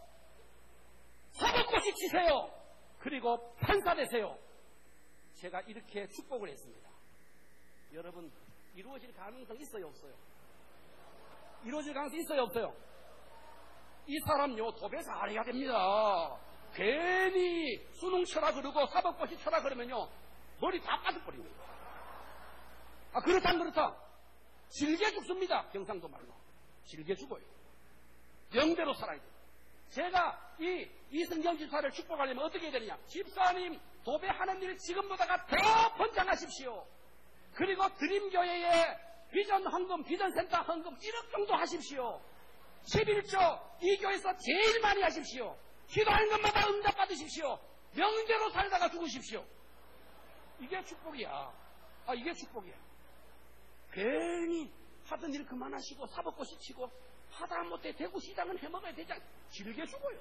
사법고시 치세요. 그리고 판사 되세요. 제가 이렇게 축복을 했습니다. 여러분, 이루어질 가능성 있어요, 없어요? 이루어질 가능성 있어요, 없어요? 이 사람요, 도배 잘해야 됩니다. 괜히 수능 쳐라 그러고 사법고시 쳐라 그러면요, 머리 다 빠져버립니다. 아, 그렇다, 안 그렇다? 질게 죽습니다. 경상도 말로. 질게 죽어요. 영대로 살아야 돼요. 제가 이 이승경 집사를 축복하려면 어떻게 해야 되느냐? 집사님, 도배하는 일 지금보다가 더 번창하십시오. 그리고 드림교회의 비전 헌금, 비전센터 헌금 일억 정도 하십시오. 십일조 이 교회에서 제일 많이 하십시오. 기도하는 것마다 응답 받으십시오. 명제로 살다가 죽으십시오. 이게 축복이야. 아, 이게 축복이야. 괜히 하던 일 그만하시고 사법고시 치고 하다 못해 대구시장은 해먹어야 되지 않 질게 죽어요.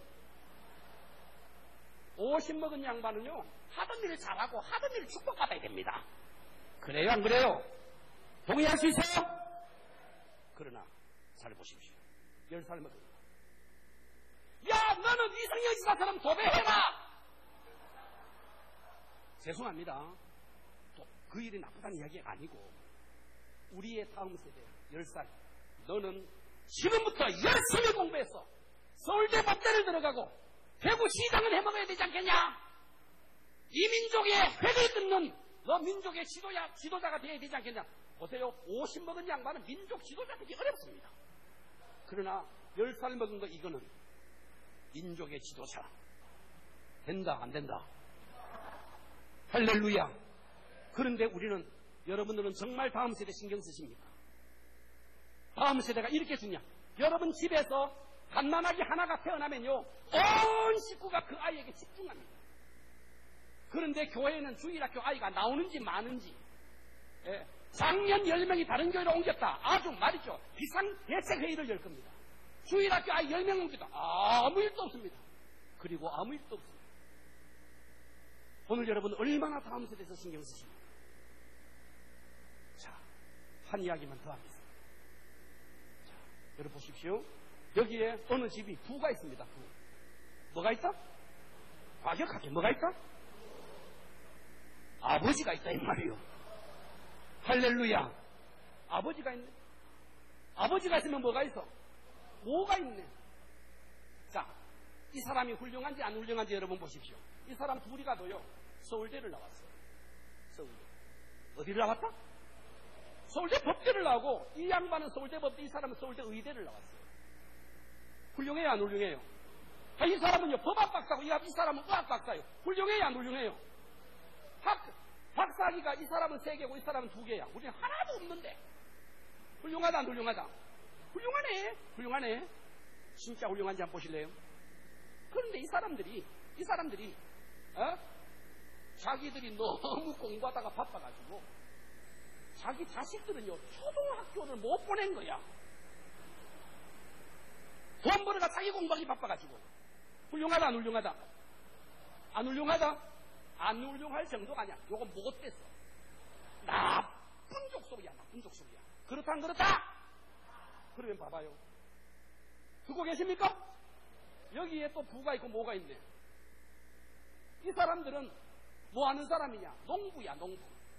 오십 먹은 양반은요, 하던 일을 잘하고 하던 일을 축복받아야 됩니다. 그래요, 안 그래요? 동의할 수 있어요? 그러나 잘 보십시오. 열 살 먹은 야, 너는 이승현 지사처럼 도배해라! 죄송합니다. 또 그 일이 나쁘다는 이야기가 아니고, 우리의 다음 세대 열 살, 너는 지금부터 열심히 공부해서 서울대 법대를 들어가고 대구시장을 해먹어야 되지 않겠냐? 이 민족의 획을 끊는 너 민족의 지도야, 지도자가 되어야 되지 않겠냐? 보세요. 오십 먹은 양반은 민족 지도자 되기 어렵습니다. 그러나 열 살 먹은 거 이거는 민족의 지도자 된다, 안 된다? 할렐루야. 그런데 우리는, 여러분들은 정말 다음 세대 신경 쓰십니까? 다음 세대가 이렇게 중요해. 여러분 집에서 갓난아기 하나가 태어나면요, 온 식구가 그 아이에게 집중합니다. 그런데 교회는 주일학교 아이가 나오는지 마는지, 예, 작년 열 명이 다른 교회로 옮겼다. 아주 말이죠. 비상대책회의를 열 겁니다. 주일학교 아이 열 명 옮겼다. 아무 일도 없습니다. 그리고 아무 일도 없습니다. 오늘 여러분 얼마나 다음 세대에서 신경 쓰십니까? 자, 한 이야기만 더 하겠습니다. 자, 여러분 보십시오. 여기에 어느 집이 부가 있습니다. 부. 뭐가 있다? 과격하게 뭐가 있다? 아버지가 있다 이 말이요. 할렐루야. 아버지가 있네. 아버지가 있으면 뭐가 있어? 뭐가 있네. 자, 이 사람이 훌륭한지 안 훌륭한지 여러분 보십시오. 이 사람 둘이 가도요, 서울대를 나왔어요. 서울대. 어디를 나왔다? 서울대 법대를 나오고, 이 양반은 서울대 법대, 이 사람은 서울대 의대를 나왔어요. 훌륭해요, 안 훌륭해요? 아, 이 사람은요, 법학 박사고, 이, 이 사람은 의학 박사예요. 훌륭해요, 안 훌륭해요? 박, 박사기가 이 사람은 세 개고, 이 사람은 두 개야. 우리는 하나도 없는데. 훌륭하다, 안 훌륭하다? 훌륭하네, 훌륭하네. 진짜 훌륭한지 한번 보실래요? 그런데 이 사람들이, 이 사람들이, 어? 자기들이 너무 공부하다가 바빠가지고, 자기 자식들은요, 초등학교를 못 보낸 거야. 돈 벌어가 자기 공부하기 바빠가지고. 훌륭하다, 안 훌륭하다? 안 훌륭하다? 안 훌륭할 정도가 아니야. 요거 못됐어. 나쁜 족속이야, 나쁜 족속이야. 그렇다, 안 그렇다? 그러면 봐봐요. 듣고 계십니까? 여기에 또 부가 있고 뭐가 있네. 이 사람들은 뭐 하는 사람이냐? 농부야, 농부.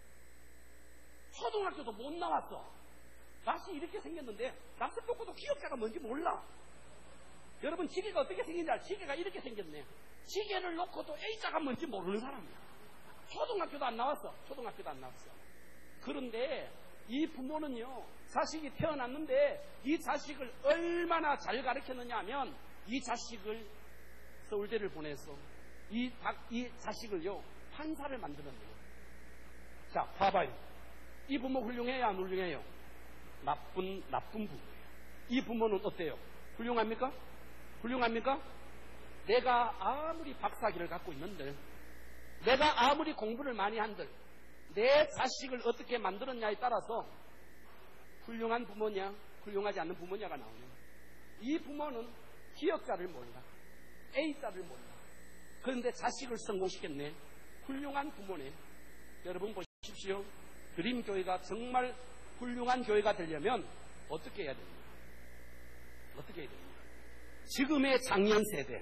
초등학교도 못 나왔어. 낯이 이렇게 생겼는데 낯을 놓고도 기업자가 뭔지 몰라. 여러분, 지게가 어떻게 생긴지 알아? 지게가 이렇게 생겼네. 지게를 놓고도 A자가 뭔지 모르는 사람이야. 초등학교도 안 나왔어. 초등학교도 안 나왔어. 그런데 이 부모는요, 자식이 태어났는데 이 자식을 얼마나 잘 가르쳤느냐 하면 이 자식을 서울대를 보내서 이, 이 자식을요, 판사를 만들었네요. 자, 봐봐요. 이 부모 훌륭해요, 안 훌륭해요? 나쁜, 나쁜 부모예요. 이 부모는 어때요? 훌륭합니까? 훌륭합니까? 내가 아무리 박사학위를 갖고 있는들, 내가 아무리 공부를 많이 한들, 내 자식을 어떻게 만들었냐에 따라서 훌륭한 부모냐, 훌륭하지 않는 부모냐가 나오네요. 이 부모는 기억자를 몰라. A자를 몰라. 그런데 자식을 성공시켰네. 훌륭한 부모네. 여러분 보십시오. 드림교회가 정말 훌륭한 교회가 되려면 어떻게 해야 됩니까? 어떻게 해야 됩니까? 지금의 장년 세대,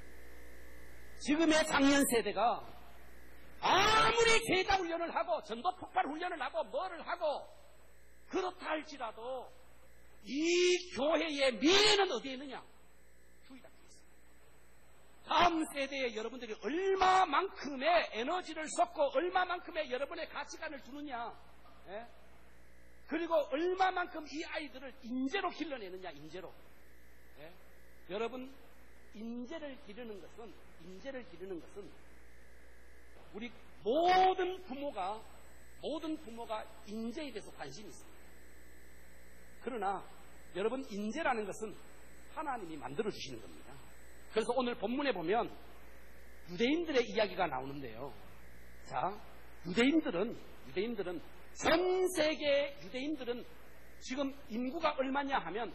지금의 장년 세대가 아무리 제자 훈련을 하고 전도 폭발 훈련을 하고 뭐를 하고 그렇다 할지라도 이 교회의 미래는 어디에 있느냐? 주의답게 있습니다. 다음 세대에 여러분들이 얼마만큼의 에너지를 쏟고 얼마만큼의 여러분의 가치관을 두느냐, 예? 그리고 얼마만큼 이 아이들을 인재로 길러내느냐, 인재로. 예? 여러분, 인재를 기르는 것은 인재를 기르는 것은 우리 모든 부모가 모든 부모가 인재에 대해서 관심이 있습니다. 그러나 여러분, 인재라는 것은 하나님이 만들어주시는 겁니다. 그래서 오늘 본문에 보면 유대인들의 이야기가 나오는데요. 자, 유대인들은 유대인들은 전 세계 유대인들은 지금 인구가 얼마냐 하면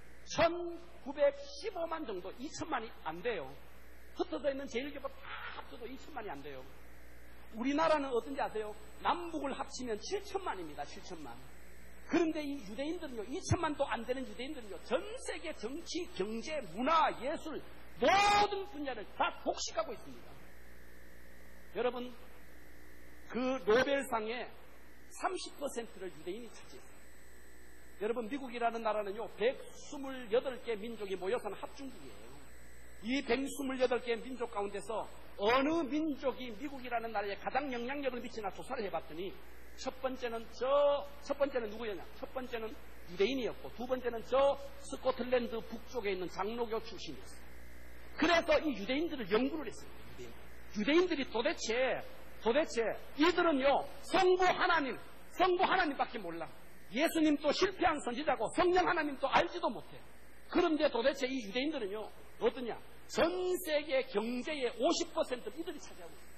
천구백십오만 정도, 이천만이 안 돼요. 흩어져 있는 제일교포 다 합쳐도 이천만이 안 돼요. 우리나라는 어떤지 아세요? 남북을 합치면 칠천만입니다. 칠천만. 그런데 이 유대인들은요, 이천만도 안 되는 유대인들은요, 전 세계 정치, 경제, 문화, 예술 모든 분야를 다 독식하고 있습니다. 여러분, 그 노벨상의 삼십 퍼센트를 유대인이 차지했어요. 여러분, 미국이라는 나라는요, 백이십팔 개 민족이 모여 사는 합중국이에요. 이 백이십팔 개 민족 가운데서 어느 민족이 미국이라는 나라에 가장 영향력을 미치나 조사를 해봤더니 첫 번째는 저, 첫 번째는 누구였냐? 첫 번째는 유대인이었고 두 번째는 저 스코틀랜드 북쪽에 있는 장로교 출신이었어요. 그래서 이 유대인들을 연구를 했습니다. 유대인들. 유대인들이 도대체 도대체 이들은요, 성부 하나님, 성부 하나님밖에 몰라. 예수님도 실패한 선지자고 성령 하나님도 알지도 못해. 그런데 도대체 이 유대인들은요, 어떠냐? 전 세계 경제의 오십 퍼센트를 이들이 차지하고 있어요.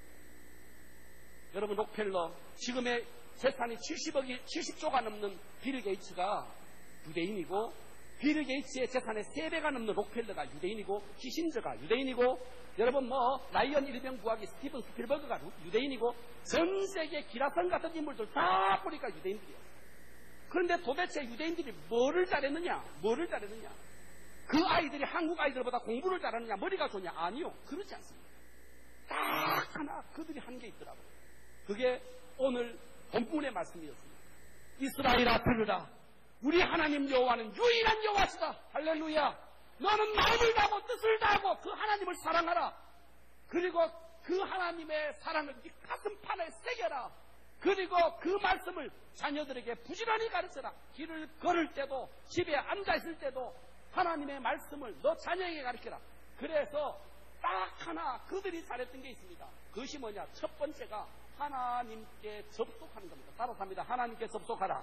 여러분, 록펠러, 지금의 재산이 칠십억이, 칠십조가 넘는 빌 게이츠가 유대인이고, 빌 게이츠의 재산의 세 배가 넘는 록펠러가 유대인이고, 키신저가 유대인이고, 여러분 뭐 라이언 일병 구하기 스티븐 스필버그가 유대인이고, 전 세계 기라성 같은 인물들 다 보니까 유대인들이에요. 그런데 도대체 유대인들이 뭐를 잘했느냐? 뭐를 잘했느냐? 그 아이들이 한국 아이들보다 공부를 잘하느냐? 머리가 좋냐? 아니요. 그렇지 않습니다. 딱 하나 그들이 한 게 있더라고요. 그게 오늘 본문의 말씀이었습니다. 이스라엘아, 들으라. 우리 하나님 여호와는 유일한 여호와시다. 할렐루야. 너는 마음을 다하고 뜻을 다하고 그 하나님을 사랑하라. 그리고 그 하나님의 사랑을 네 가슴판에 새겨라. 그리고 그 말씀을 자녀들에게 부지런히 가르쳐라. 길을 걸을 때도 집에 앉아있을 때도 하나님의 말씀을 너 자녀에게 가르쳐라. 그래서 딱 하나 그들이 잘했던 게 있습니다. 그것이 뭐냐? 첫 번째가 하나님께 접속하는 겁니다. 따라서 합니다. 하나님께 접속하라.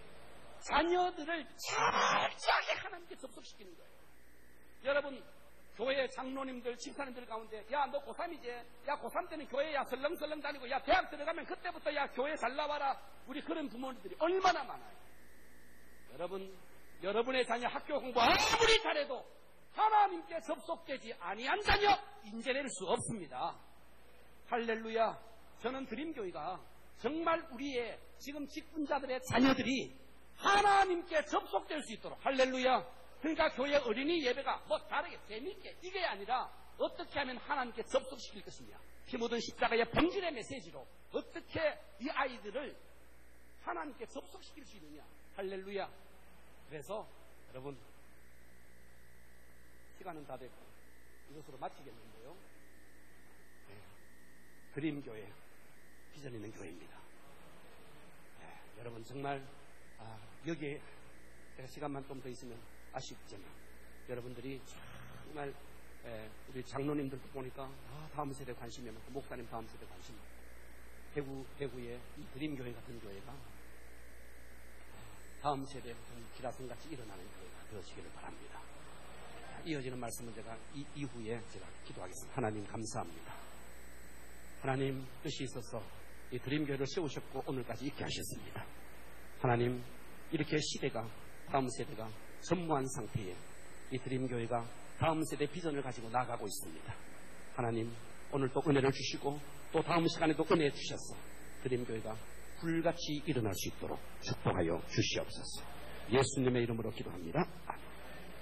자녀들을 철저하게 하나님께 접속시키는 거예요. 여러분, 교회 장로님들, 집사님들 가운데 야 너 고삼이지? 야 고삼 때는 교회 야 설렁설렁 다니고 야 대학 들어가면 그때부터 야 교회 잘 나와라. 우리 그런 부모님들이 얼마나 많아요. 여러분, 여러분의 자녀 학교 공부 아무리 잘해도 하나님께 접속되지 아니한 자녀 인정낼 수 없습니다. 할렐루야. 저는 드림교회가 정말 우리의 지금 직분자들의 자녀들이 하나님께 접속될 수 있도록 할렐루야. 그러니까 교회 어린이 예배가 뭐 다르게 재미있게 이게 아니라 어떻게 하면 하나님께 접속시킬 것이냐. 피 묻은 십자가의 본질의 메시지로 어떻게 이 아이들을 하나님께 접속시킬 수 있느냐. 할렐루야. 그래서 여러분 시간은 다 됐고 이것으로 마치겠는데요. 네. 드림교회 비전 있는 교회입니다. 네. 여러분 정말 아, 여기에 제가 시간만 좀 더 있으면 아쉽지만 여러분들이 정말 에, 우리 장로님들도 보니까 아, 다음 세대 관심이 많고 목사님 다음 세대 관심이 많고 대구, 대구의 이 드림교회 같은 교회가 다음 세대 기라성같이 일어나는 교회가 되어지기를 바랍니다. 이어지는 말씀은 제가 이, 이후에 제가 기도하겠습니다. 하나님 감사합니다. 하나님 뜻이 있어서 이 드림교회를 세우셨고 오늘까지 있게 하셨습니다. 하나님 이렇게 시대가 다음 세대가 전무한 상태에 이 드림교회가 다음 세대 비전을 가지고 나아가고 있습니다. 하나님 오늘 또 은혜를 주시고 또 다음 시간에도 은혜 주셔서 드림교회가 불같이 일어날 수 있도록 축복하여 주시옵소서. 예수님의 이름으로 기도합니다. 아멘.